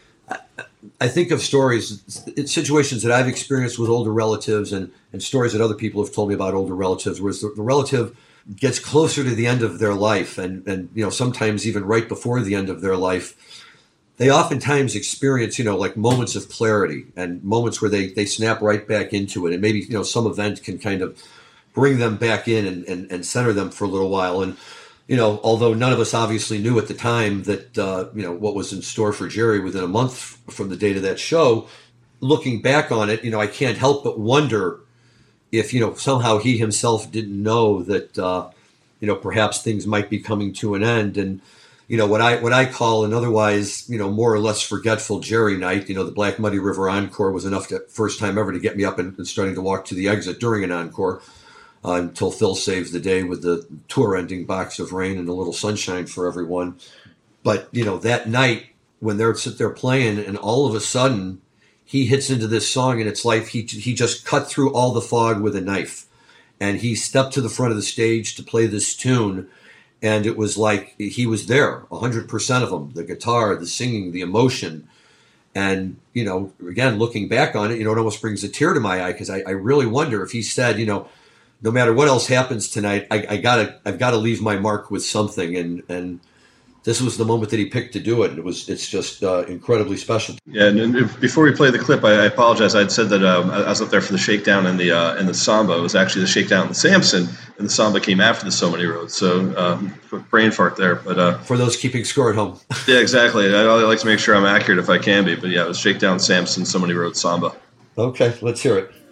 I think of stories, situations that I've experienced with older relatives, and stories that other people have told me about older relatives, where the relative gets closer to the end of their life, and you know, sometimes even right before the end of their life, they oftentimes experience, you know, like moments of clarity and moments where they snap right back into it, and maybe, you know, some event can kind of bring them back in and center them for a little while. And you know, although none of us obviously knew at the time that you know, what was in store for Jerry within a month from the date of that show, looking back on it, you know, I can't help but wonder if, you know, somehow he himself didn't know that, you know, perhaps things might be coming to an end. And, you know, what I call an otherwise, you know, more or less forgetful Jerry night, you know, the Black Muddy River Encore was enough to, first time ever, to get me up and starting to walk to the exit during an encore, until Phil saves the day with the tour-ending Box of Rain and a little sunshine for everyone. But, you know, that night when they're sit there playing, and all of a sudden he hits into this song, and it's like he just cut through all the fog with a knife, and he stepped to the front of the stage to play this tune, and it was like he was there, 100% of him, the guitar, the singing, the emotion. And, you know, again, looking back on it, you know, it almost brings a tear to my eye, because I really wonder if he said, you know, no matter what else happens tonight, I've got to leave my mark with something. And this was the moment that he picked to do it. And it's just incredibly special. Yeah. And before we play the clip, I apologize. I'd said that I was up there for the Shakedown and the Samba. It was actually the Shakedown and the Samson, and the Samba came after the So Many Roads. So quick brain fart there. But for those keeping score at home. Yeah, exactly. I like to make sure I'm accurate if I can be. But yeah, it was Shakedown, Samson, So Many Roads, Samba. Okay, let's hear it.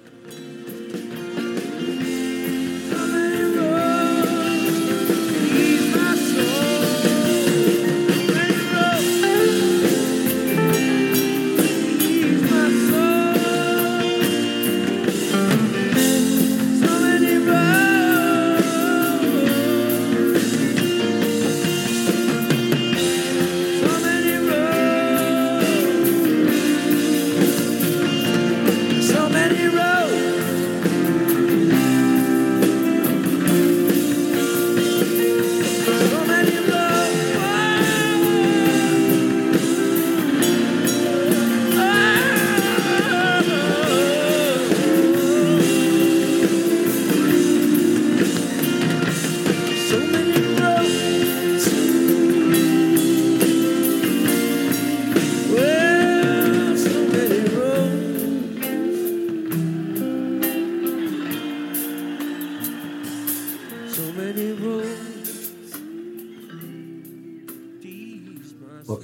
So many roads.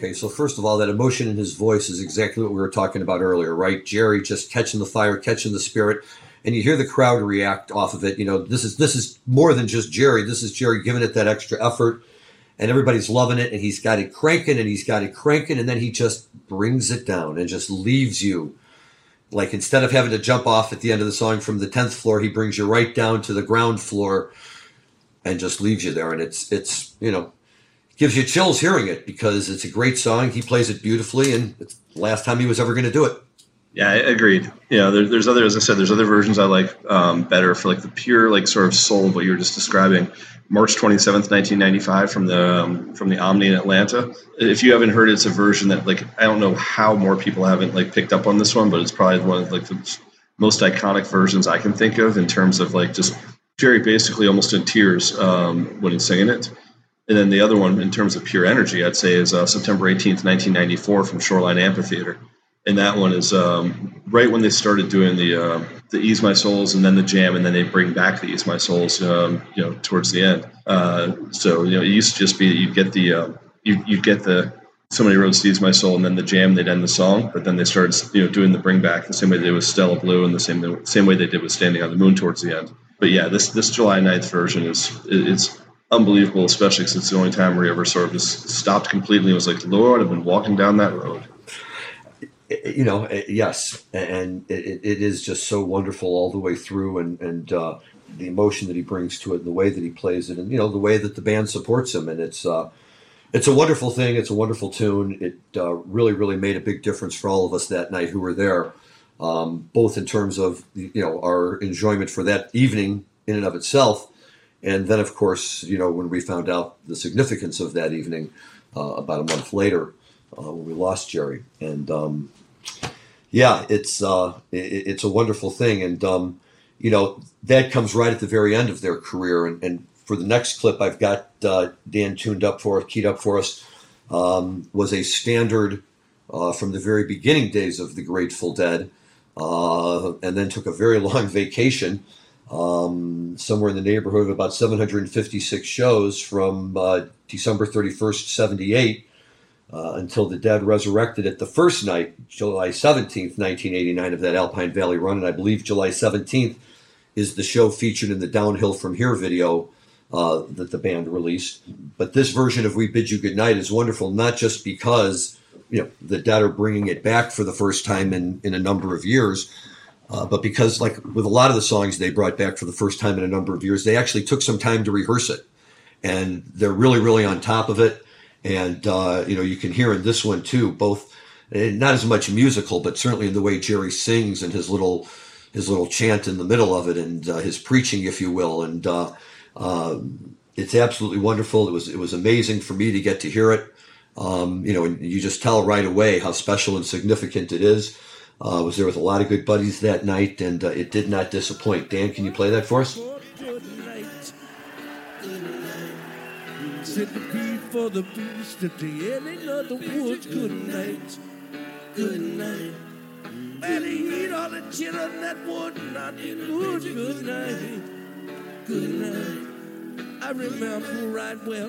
Okay, so first of all, that emotion in his voice is exactly what we were talking about earlier, right? Jerry just catching the fire, catching the spirit, and you hear the crowd react off of it. You know, this is more than just Jerry. This is Jerry giving it that extra effort, and everybody's loving it, and he's got it cranking, and then he just brings it down and just leaves you. Like, instead of having to jump off at the end of the song from the 10th floor, he brings you right down to the ground floor and just leaves you there. And it's you know, gives you chills hearing it because it's a great song. He plays it beautifully, and it's the last time he was ever going to do it. Yeah, I agreed. You know, there's other, as I said, there's other versions I like better for like the pure, like sort of soul of what you were just describing. March 27th, 1995 from the Omni in Atlanta. If you haven't heard it, it's a version that, like, I don't know how more people haven't like picked up on this one, but it's probably one of like the most iconic versions I can think of in terms of like just Jerry basically almost in tears when he's singing it. And then the other one in terms of pure energy, I'd say is September 18th, 1994 from Shoreline Amphitheater. And that one is right when they started doing the Ease My Souls and then the jam, and then they bring back the Ease My Souls, towards the end. So, you know, it used to just be that you'd get the Somebody Wrote to Ease My Soul and then the jam, they'd end the song. But then they started, you know, doing the bring back the same way they did with Stella Blue and the same way they did with Standing on the Moon towards the end. But yeah, this July 9th version it's unbelievable, especially because it's the only time where he ever sort of just stopped completely and was like, Lord, I've been walking down that road. You know, yes, and it is just so wonderful all the way through, and the emotion that he brings to it, and the way that he plays it, and you know, the way that the band supports him, and it's a wonderful thing. It's a wonderful tune. It really, really made a big difference for all of us that night who were there, both in terms of, you know, our enjoyment for that evening in and of itself, and then of course, you know, when we found out the significance of that evening about a month later. When we lost Jerry, and yeah, it's a wonderful thing, and you know, that comes right at the very end of their career. And for the next clip, I've got Dan keyed up for us, was a standard from the very beginning days of the Grateful Dead, and then took a very long vacation, somewhere in the neighborhood of about 756 shows from December 31st, 78. Until the Dead resurrected it the first night, July 17th, 1989, of that Alpine Valley run. And I believe July 17th is the show featured in the Downhill From Here video that the band released. But this version of We Bid You Goodnight is wonderful, not just because, you know, the Dead are bringing it back for the first time in a number of years, but because, like with a lot of the songs they brought back for the first time in a number of years, they actually took some time to rehearse it. And they're really, really on top of it. And, you know, you can hear in this one, too, both not as much musical, but certainly in the way Jerry sings and his little chant in the middle of it, and his preaching, if you will. And it's absolutely wonderful. It was amazing for me to get to hear it. You know, and you just tell right away how special and significant it is. I was there with a lot of good buddies that night, and it did not disappoint. Dan, can you play that for us? Set the beat for the beast at the ending of the woods. Good night, good night. And eat all the children that would not be good. Good night, good night. I remember right well.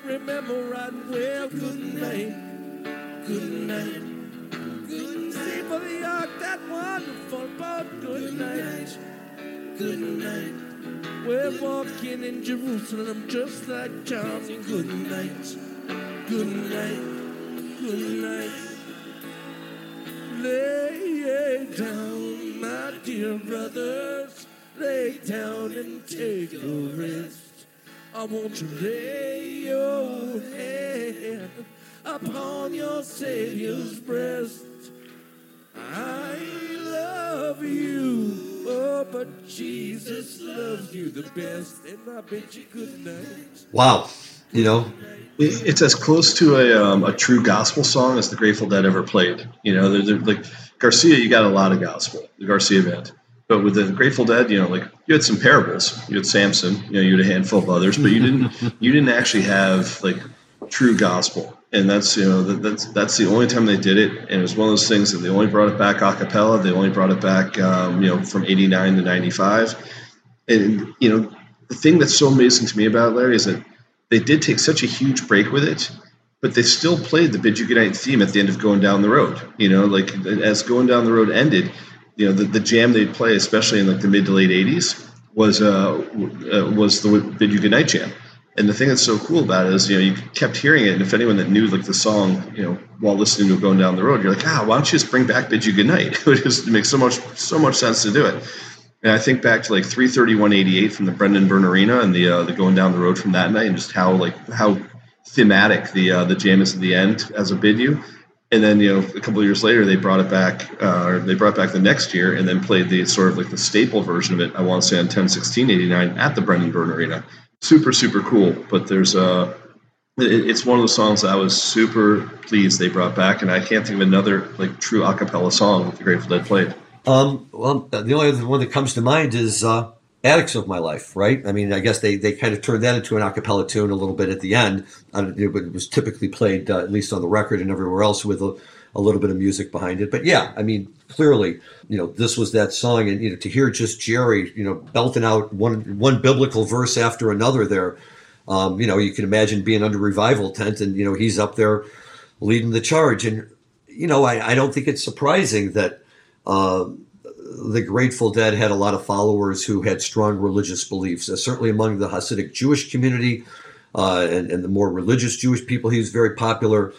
Good night, good night. Good night for the ark, that wonderful boat. Good night, good night. We're walking in Jerusalem just like John. Good night, good night, good night. Lay down, my dear brothers. Lay down and take a rest. I want to lay your head upon your Savior's breast. I love you. Oh, but Jesus loves you the best, and I bet you good night. Wow. You know, it's as close to a true gospel song as the Grateful Dead ever played. You know, they're like Garcia, you got a lot of gospel, the Garcia band. But with the Grateful Dead, you know, like you had some parables. You had Samson, you know, you had a handful of others, but you didn't actually have like true gospel. And that's, you know, that's the only time they did it. And it was one of those things that they only brought it back a cappella. They only brought it back, from 89 to 95. And, you know, the thing that's so amazing to me about it, Larry, is that they did take such a huge break with it. but they still played the Bid You Goodnight theme at the end of Going Down the Road. Like as Going Down the Road ended, the jam they'd play, especially in like the mid to late 80s, was the Bid You Goodnight jam. And the thing that's so cool about it is, you kept hearing it, and if anyone that knew like the song, while listening to it Going Down the Road, you're like, why don't you just bring back Bid You Goodnight? It would just make so much sense to do it. And I think back to like 3/31/88 from the Brendan Byrne Arena and the Going Down the Road from that night, and just how thematic the jam is at the end as a Bid You. And then a couple of years later they brought it back, the next year, and then played the sort of like the staple version of it, I want to say on 10/16/89 at the Brendan Byrne Arena. Super, super cool. But there's it's one of the songs that I was super pleased they brought back, and I can't think of another like true a cappella song that the Grateful Dead played. Well, the only other one that comes to mind is Addicts of My Life, right? I mean, I guess they kind of turned that into an a cappella tune a little bit at the end. It was typically played, at least on the record and everywhere else, with a little bit of music behind it. But yeah, I mean, clearly, this was that song. And, to hear just Jerry, belting out one biblical verse after another there, you can imagine being under Revival tent and, he's up there leading the charge. And, I don't think it's surprising that the Grateful Dead had a lot of followers who had strong religious beliefs. Certainly among the Hasidic Jewish community and the more religious Jewish people, he was very popular.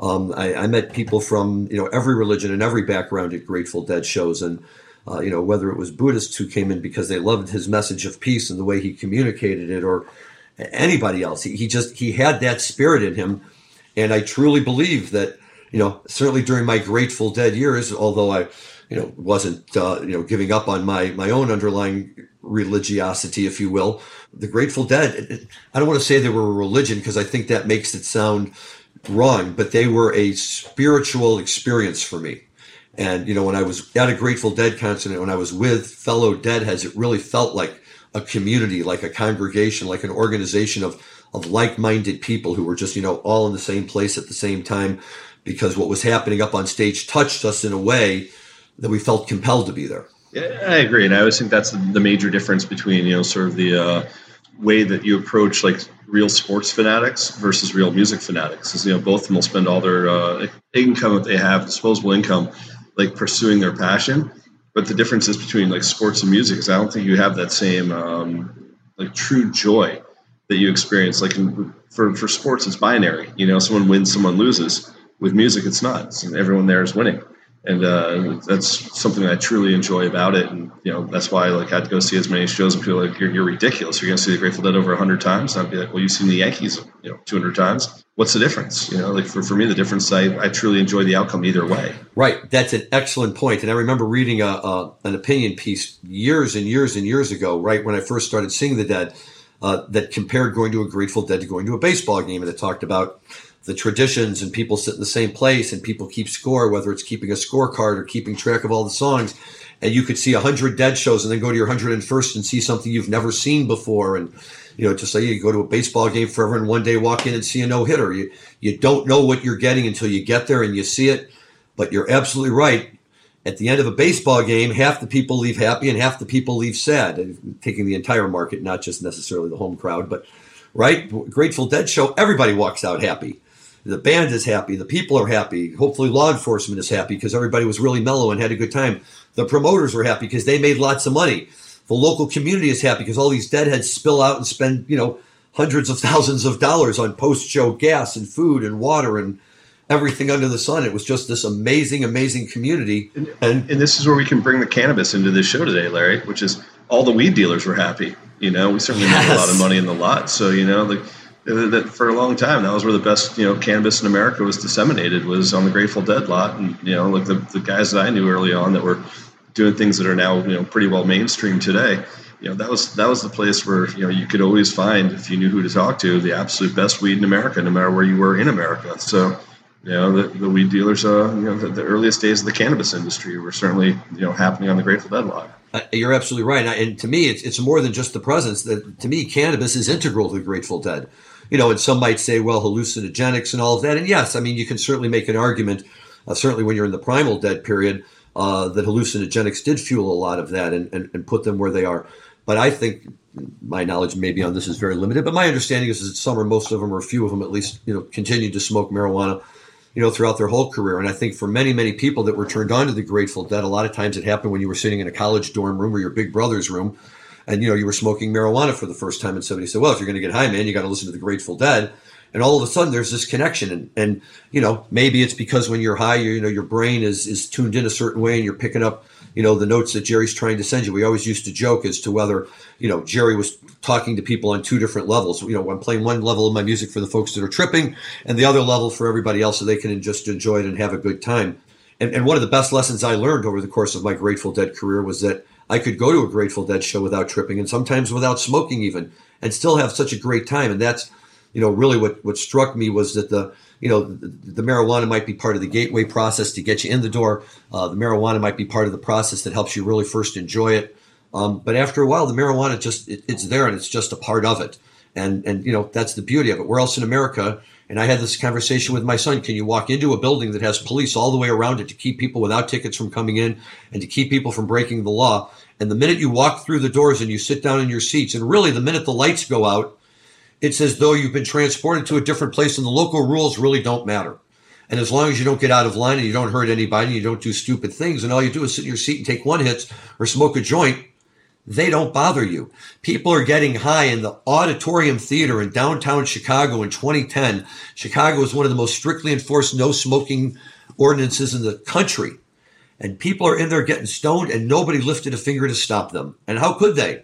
I met people from every religion and every background at Grateful Dead shows, and whether it was Buddhists who came in because they loved his message of peace and the way he communicated it, or anybody else. He had that spirit in him, and I truly believe that certainly during my Grateful Dead years, although I wasn't, giving up on my own underlying religiosity, if you will. The Grateful Dead, I don't want to say they were a religion because I think that makes it sound wrong, but they were a spiritual experience for me. And, when I was at a Grateful Dead concert and when I was with fellow Deadheads, it really felt like a community, like a congregation, like an organization of like-minded people who were just, all in the same place at the same time, because what was happening up on stage touched us in a way that we felt compelled to be there. Yeah, I agree. And I always think that's the major difference between, sort of the way that you approach like real sports fanatics versus real music fanatics. Is, both of them will spend all their income that they have, disposable income, like pursuing their passion. But the difference is between like sports and music is I don't think you have that same like true joy that you experience. Like for sports, it's binary. Someone wins, someone loses. With music, it's not. Everyone there is winning. And that's something I truly enjoy about it. And, that's why I had to go see as many shows and feel like you're ridiculous. You're going to see the Grateful Dead over 100 times. And I'd be like, well, you've seen the Yankees, 200 times. What's the difference? Like for me, the difference, I truly enjoy the outcome either way. Right. That's an excellent point. And I remember reading an opinion piece years and years and years ago, right when I first started seeing the Dead, that compared going to a Grateful Dead to going to a baseball game. And it talked about the traditions and people sit in the same place and people keep score, whether it's keeping a scorecard or keeping track of all the songs. And you could see 100 Dead shows and then go to your 101st and see something you've never seen before. And, just say you go to a baseball game forever and one day walk in and see a no-hitter. You don't know what you're getting until you get there and you see it. But you're absolutely right. At the end of a baseball game, half the people leave happy and half the people leave sad, taking the entire market, not just necessarily the home crowd. But, right, Grateful Dead show, everybody walks out happy. The band is happy. The people are happy. Hopefully law enforcement is happy because everybody was really mellow and had a good time. The promoters were happy because they made lots of money. The local community is happy because all these Deadheads spill out and spend, hundreds of thousands of dollars on post-show gas and food and water and everything under the sun. It was just this amazing, amazing community. And this is where we can bring the cannabis into this show today, Larry, which is all the weed dealers were happy. We certainly made a lot of money in the lot. So, that for a long time, that was where the best, cannabis in America was disseminated, was on the Grateful Dead lot. And, like the guys that I knew early on that were doing things that are now, pretty well mainstream today, that was the place where, you could always find, if you knew who to talk to, the absolute best weed in America, no matter where you were in America. So, the weed dealers, the earliest days of the cannabis industry were certainly, happening on the Grateful Dead lot. You're absolutely right. And to me, it's more than just the presence. To me, cannabis is integral to the Grateful Dead. And some might say, well, hallucinogenics and all of that. And yes, I mean, you can certainly make an argument, certainly when you're in the Primal Dead period, that hallucinogenics did fuel a lot of that and put them where they are. But I think my knowledge maybe on this is very limited, but my understanding is that some or most of them, or a few of them at least, continued to smoke marijuana, throughout their whole career. And I think for many, many people that were turned on to the Grateful Dead, a lot of times it happened when you were sitting in a college dorm room or your big brother's room, and you were smoking marijuana for the first time, and somebody said, well, if you're going to get high, man, you got to listen to the Grateful Dead. And all of a sudden there's this connection. And maybe it's because when you're high, your brain is tuned in a certain way and you're picking up, the notes that Jerry's trying to send you. We always used to joke as to whether, Jerry was talking to people on two different levels. I'm playing one level of my music for the folks that are tripping and the other level for everybody else so they can just enjoy it and have a good time. And one of the best lessons I learned over the course of my Grateful Dead career was that I could go to a Grateful Dead show without tripping and sometimes without smoking even and still have such a great time. And that's, really what struck me was that the marijuana might be part of the gateway process to get you in the door. The marijuana might be part of the process that helps you really first enjoy it. But after a while, the marijuana it's there and it's just a part of it. And that's the beauty of it. Where else in America? And I had this conversation with my son. Can you walk into a building that has police all the way around it to keep people without tickets from coming in and to keep people from breaking the law? And the minute you walk through the doors and you sit down in your seats, and really the minute the lights go out, it's as though you've been transported to a different place and the local rules really don't matter. And as long as you don't get out of line and you don't hurt anybody and you don't do stupid things and all you do is sit in your seat and take one hit or smoke a joint, they don't bother you. People are getting high in the Auditorium Theater in downtown Chicago in 2010. Chicago is one of the most strictly enforced no smoking ordinances in the country. And people are in there getting stoned and nobody lifted a finger to stop them. And how could they?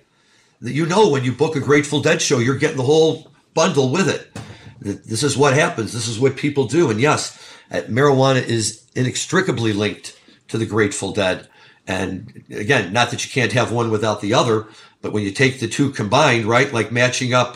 When you book a Grateful Dead show, you're getting the whole bundle with it. This is what happens. This is what people do. And yes, marijuana is inextricably linked to the Grateful Dead. And again, not that you can't have one without the other, but when you take the two combined, right, like matching up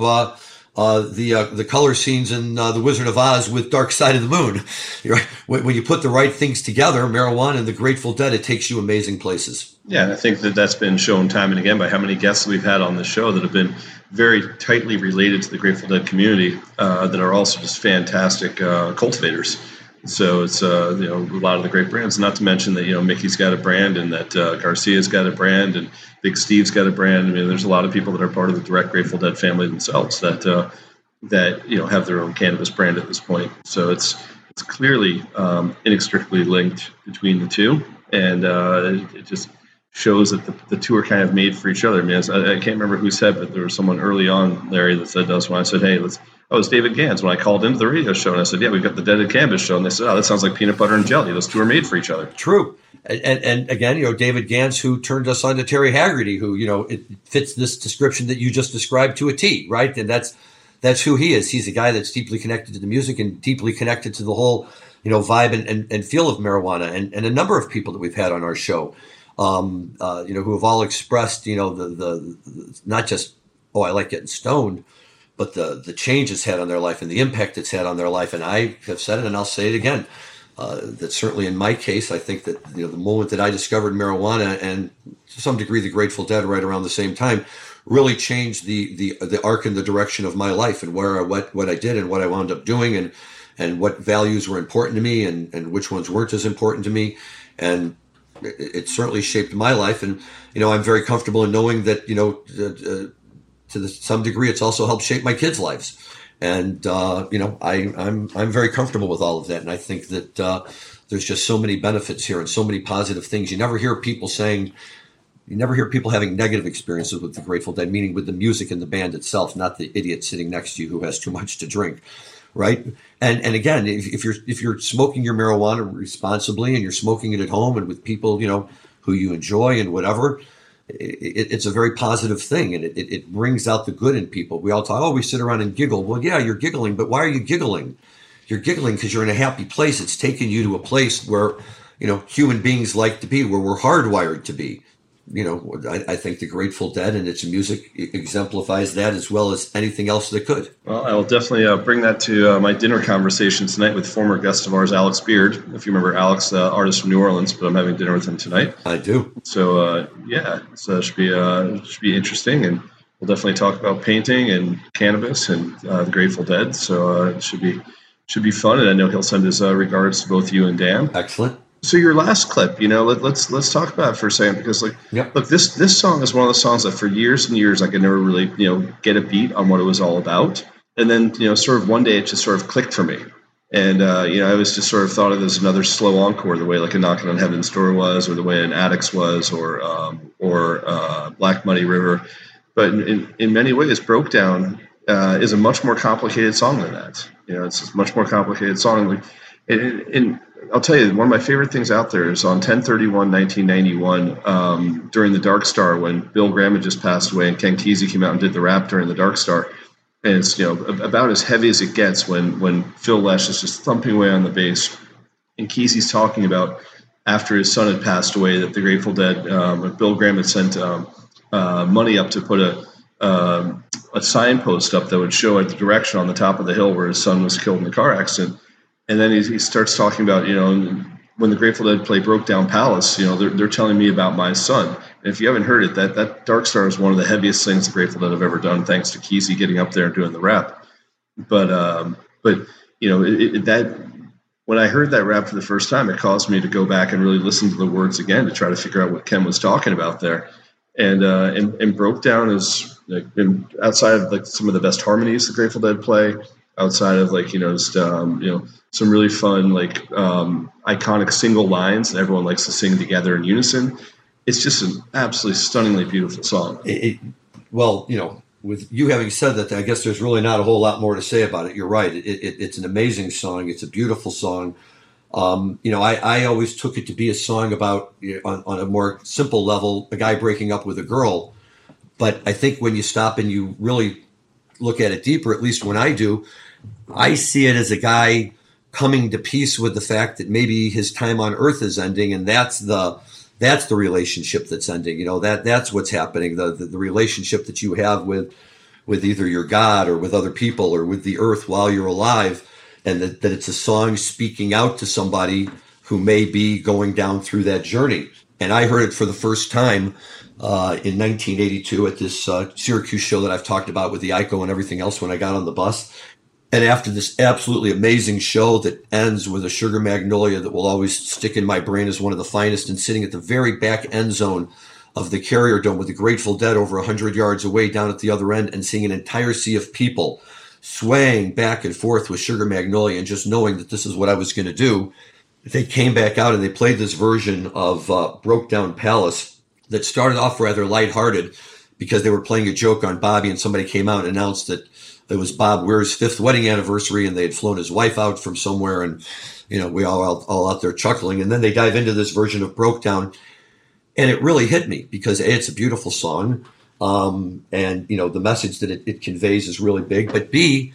the color scenes in The Wizard of Oz with Dark Side of the Moon, right? When you put the right things together, marijuana and the Grateful Dead, it takes you amazing places. Yeah, and I think that's been shown time and again by how many guests we've had on the show that have been very tightly related to the Grateful Dead community that are also just fantastic cultivators. So it's a lot of the great brands. Not to mention that Mickey's got a brand and that Garcia's got a brand and Big Steve's got a brand. I mean, there's a lot of people that are part of the direct Grateful Dead family themselves that have their own cannabis brand at this point. So it's clearly inextricably linked between the two, and it just shows that the two are kind of made for each other. I mean, I can't remember who said, but there was someone early on, Larry, that said to us when I said, hey, it's David Gans. When I called into the radio show and I said, yeah, we've got the Dead and Cannabis show. And they said, oh, that sounds like peanut butter and jelly. Those two are made for each other. True. And again, David Gans, who turned us on to Terry Haggerty, who, it fits this description that you just described to a T, right? And that's who he is. He's a guy that's deeply connected to the music and deeply connected to the whole, vibe and feel of marijuana. And a number of people that we've had on our show, who have all expressed, the not just, oh, I like getting stoned, but the change it's had on their life and the impact it's had on their life. And I have said it and I'll say it again, that certainly in my case, I think that, the moment that I discovered marijuana and to some degree the Grateful Dead right around the same time really changed the arc and the direction of my life and what I did and what I wound up doing and what values were important to me and which ones weren't as important to me. And it certainly shaped my life. And, I'm very comfortable in knowing that, to some degree, it's also helped shape my kids' lives. And, I'm very comfortable with all of that. And I think that there's just so many benefits here and so many positive things. You never hear people having negative experiences with the Grateful Dead, meaning with the music and the band itself, not the idiot sitting next to you who has too much to drink. Right. And again, if you're smoking your marijuana responsibly and you're smoking it at home and with people, who you enjoy and whatever, it's a very positive thing. And it brings out the good in people. We all talk, we sit around and giggle. Well, yeah, you're giggling, but why are you giggling? You're giggling because you're in a happy place. It's taken you to a place where, human beings like to be, where we're hardwired to be. I think the Grateful Dead and its music exemplifies that as well as anything else that could. Well, I will definitely bring that to my dinner conversation tonight with former guest of ours, Alex Beard. If you remember Alex, artist from New Orleans, but I'm having dinner with him tonight. I do. So, so it should be interesting. And we'll definitely talk about painting and cannabis and the Grateful Dead. So it should be fun. And I know he'll send his regards to both you and Dan. Excellent. So your last clip, let's talk about it for a second, because Yep. look, this song is one of the songs that for years and years I could never really get a beat on what it was all about, and then sort of one day it just sort of clicked for me, and I was just sort of thought of it as another slow encore, the way like a Knocking on Heaven's Door was, or the way an Addicts was, or Black Muddy River, but in many ways, Broke Down is a much more complicated song than that. It's a much more complicated song. And I'll tell you, one of my favorite things out there is on 10/31/1991, during the Dark Star, when Bill Graham had just passed away and Ken Kesey came out and did the rap during the Dark Star. And it's about as heavy as it gets when Phil Lesh is just thumping away on the bass, and Kesey's talking about after his son had passed away that the Grateful Dead, Bill Graham had sent money up to put a signpost up that would show the direction on the top of the hill where his son was killed in the car accident. And then he starts talking about, when the Grateful Dead play Broke Down Palace, they're telling me about my son. And if you haven't heard it, that Dark Star is one of the heaviest things the Grateful Dead have ever done, thanks to Kesey getting up there and doing the rap. But when I heard that rap for the first time, it caused me to go back and really listen to the words again to try to figure out what Ken was talking about there. And Broke Down is outside of some of the best harmonies the Grateful Dead play, outside of some really fun iconic single lines that everyone likes to sing together in unison. It's just an absolutely stunningly beautiful song. With you having said that, I guess there's really not a whole lot more to say about it. You're right. It's an amazing song. It's a beautiful song. I always took it to be a song about, on a more simple level, a guy breaking up with a girl. But I think when you stop and you really look at it deeper, at least when I do, I see it as a guy coming to peace with the fact that maybe his time on Earth is ending, and that's the relationship that's ending. That's what's happening. The relationship that you have with either your God or with other people or with the Earth while you're alive, and that it's a song speaking out to somebody who may be going down through that journey. And I heard it for the first time in 1982 at this Syracuse show that I've talked about with the Ico and everything else when I got on the bus. And after this absolutely amazing show that ends with a Sugar Magnolia that will always stick in my brain as one of the finest, and sitting at the very back end zone of the Carrier Dome with the Grateful Dead over 100 yards away down at the other end, and seeing an entire sea of people swaying back and forth with Sugar Magnolia, and just knowing that this is what I was going to do, they came back out and they played this version of Broke Down Palace that started off rather lighthearted because they were playing a joke on Bobby, and somebody came out and announced that it was Bob Weir's 5th wedding anniversary, and they had flown his wife out from somewhere, and we all out there chuckling. And then they dive into this version of Broke Down, and it really hit me because A, it's a beautiful song, and the message that it conveys is really big. But B,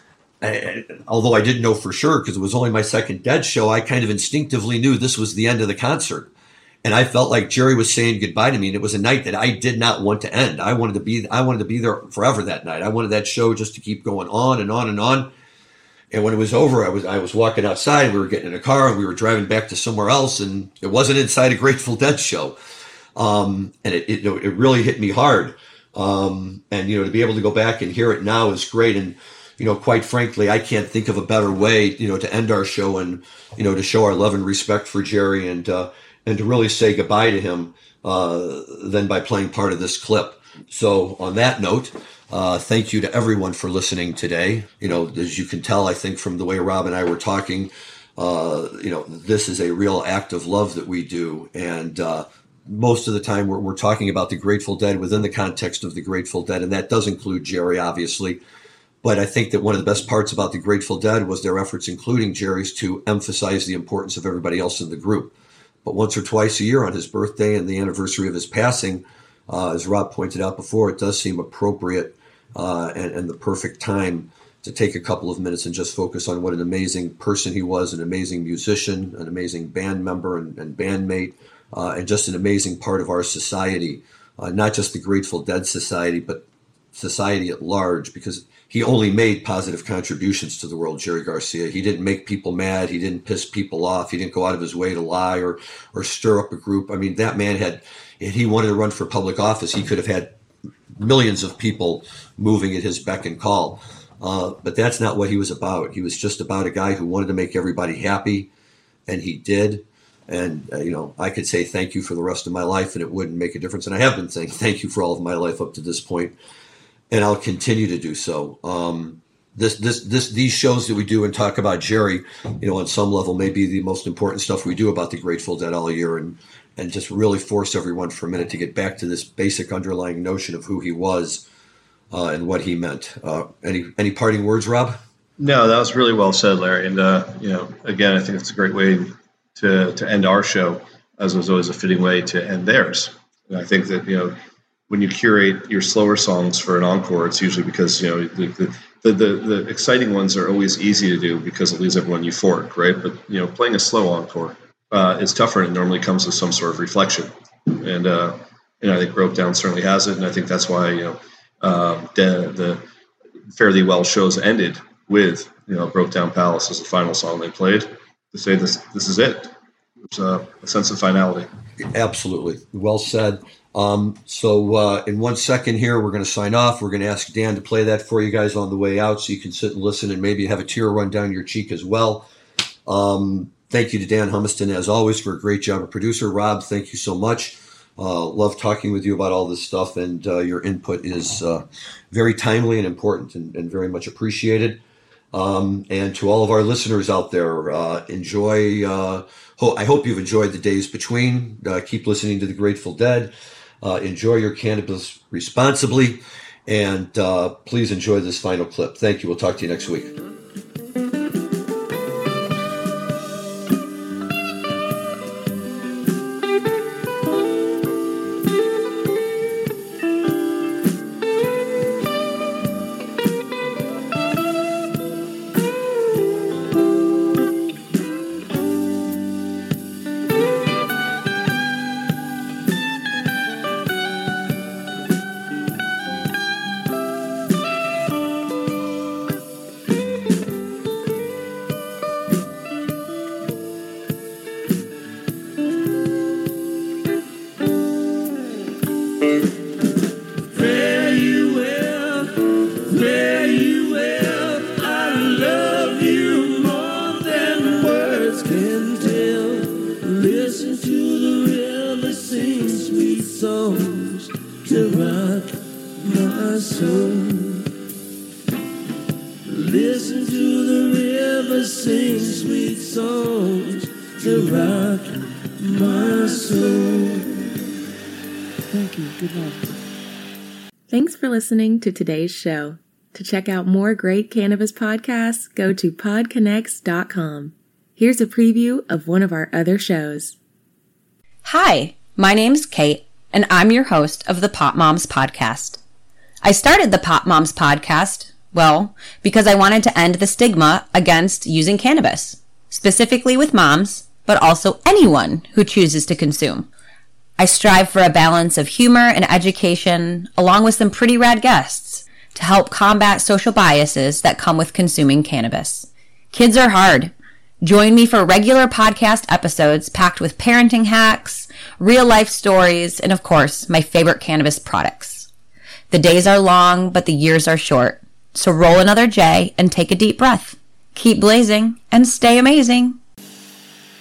although I didn't know for sure because it was only my second Dead show, I kind of instinctively knew this was the end of the concert. And I felt like Jerry was saying goodbye to me, and it was a night that I did not want to end. I wanted to be there forever that night. I wanted that show just to keep going on and on and on. And when it was over, I was walking outside. We were getting in a car, and we were driving back to somewhere else, and it wasn't inside a Grateful Dead show. And it really hit me hard. And to be able to go back and hear it now is great. And quite frankly, I can't think of a better way to end our show and to show our love and respect for Jerry and to really say goodbye to him than by playing part of this clip. So on that note, thank you to everyone for listening today. As you can tell, I think from the way Rob and I were talking, this is a real act of love that we do. And most of the time we're talking about the Grateful Dead within the context of the Grateful Dead, and that does include Jerry, obviously. But I think that one of the best parts about the Grateful Dead was their efforts, including Jerry's, to emphasize the importance of everybody else in the group. But once or twice a year on his birthday and the anniversary of his passing, as Rob pointed out before, it does seem appropriate and the perfect time to take a couple of minutes and just focus on what an amazing person he was, an amazing musician, an amazing band member and bandmate, and just an amazing part of our society, not just the Grateful Dead society, but society at large, because he only made positive contributions to the world, Jerry Garcia. He didn't make people mad. He didn't piss people off. He didn't go out of his way to lie or stir up a group. I mean, that man if he wanted to run for public office, he could have had millions of people moving at his beck and call. But that's not what he was about. He was just about a guy who wanted to make everybody happy, and he did. And, I could say thank you for the rest of my life and it wouldn't make a difference. And I have been saying thank you for all of my life up to this point, and I'll continue to do so. These shows that we do and talk about Jerry, on some level may be the most important stuff we do about the Grateful Dead all year, and just really force everyone for a minute to get back to this basic underlying notion of who he was and what he meant. Any parting words, Rob? No, that was really well said, Larry. And, again, I think it's a great way to end our show, as was always a fitting way to end theirs. And I think that, when you curate your slower songs for an encore, it's usually because, the exciting ones are always easy to do because it leaves everyone euphoric, right? But, playing a slow encore is tougher, and it normally comes with some sort of reflection. And, I think Broke Down certainly has it. And I think that's why, the Fare Thee Well shows ended with, Broke Down Palace as the final song they played to say this is it. There's a sense of finality. Absolutely. Well said. So in 1 second here, we're going to sign off. We're going to ask Dan to play that for you guys on the way out so you can sit and listen and maybe have a tear run down your cheek as well. Thank you to Dan Humiston, as always, for a great job of producer. Rob, thank you so much. Love talking with you about all this stuff, and your input is very timely and important and very much appreciated. And to all of our listeners out there, enjoy. I hope you've enjoyed the days between. Keep listening to the Grateful Dead. Enjoy your cannabis responsibly, and please enjoy this final clip. Thank you. We'll talk to you next week. Listen to the river sing sweet songs to rock my soul. Thank you. Good night. Thanks for listening to today's show. To check out more great cannabis podcasts, go to podconnects.com. Here's a preview of one of our other shows. Hi, my name's Kate, and I'm your host of the Pop Moms Podcast. I started the Pop Moms Podcast, because I wanted to end the stigma against using cannabis, specifically with moms, but also anyone who chooses to consume. I strive for a balance of humor and education, along with some pretty rad guests, to help combat social biases that come with consuming cannabis. Kids are hard. Join me for regular podcast episodes packed with parenting hacks, real-life stories, and of course, my favorite cannabis products. The days are long, but the years are short. So roll another J and take a deep breath. Keep blazing and stay amazing.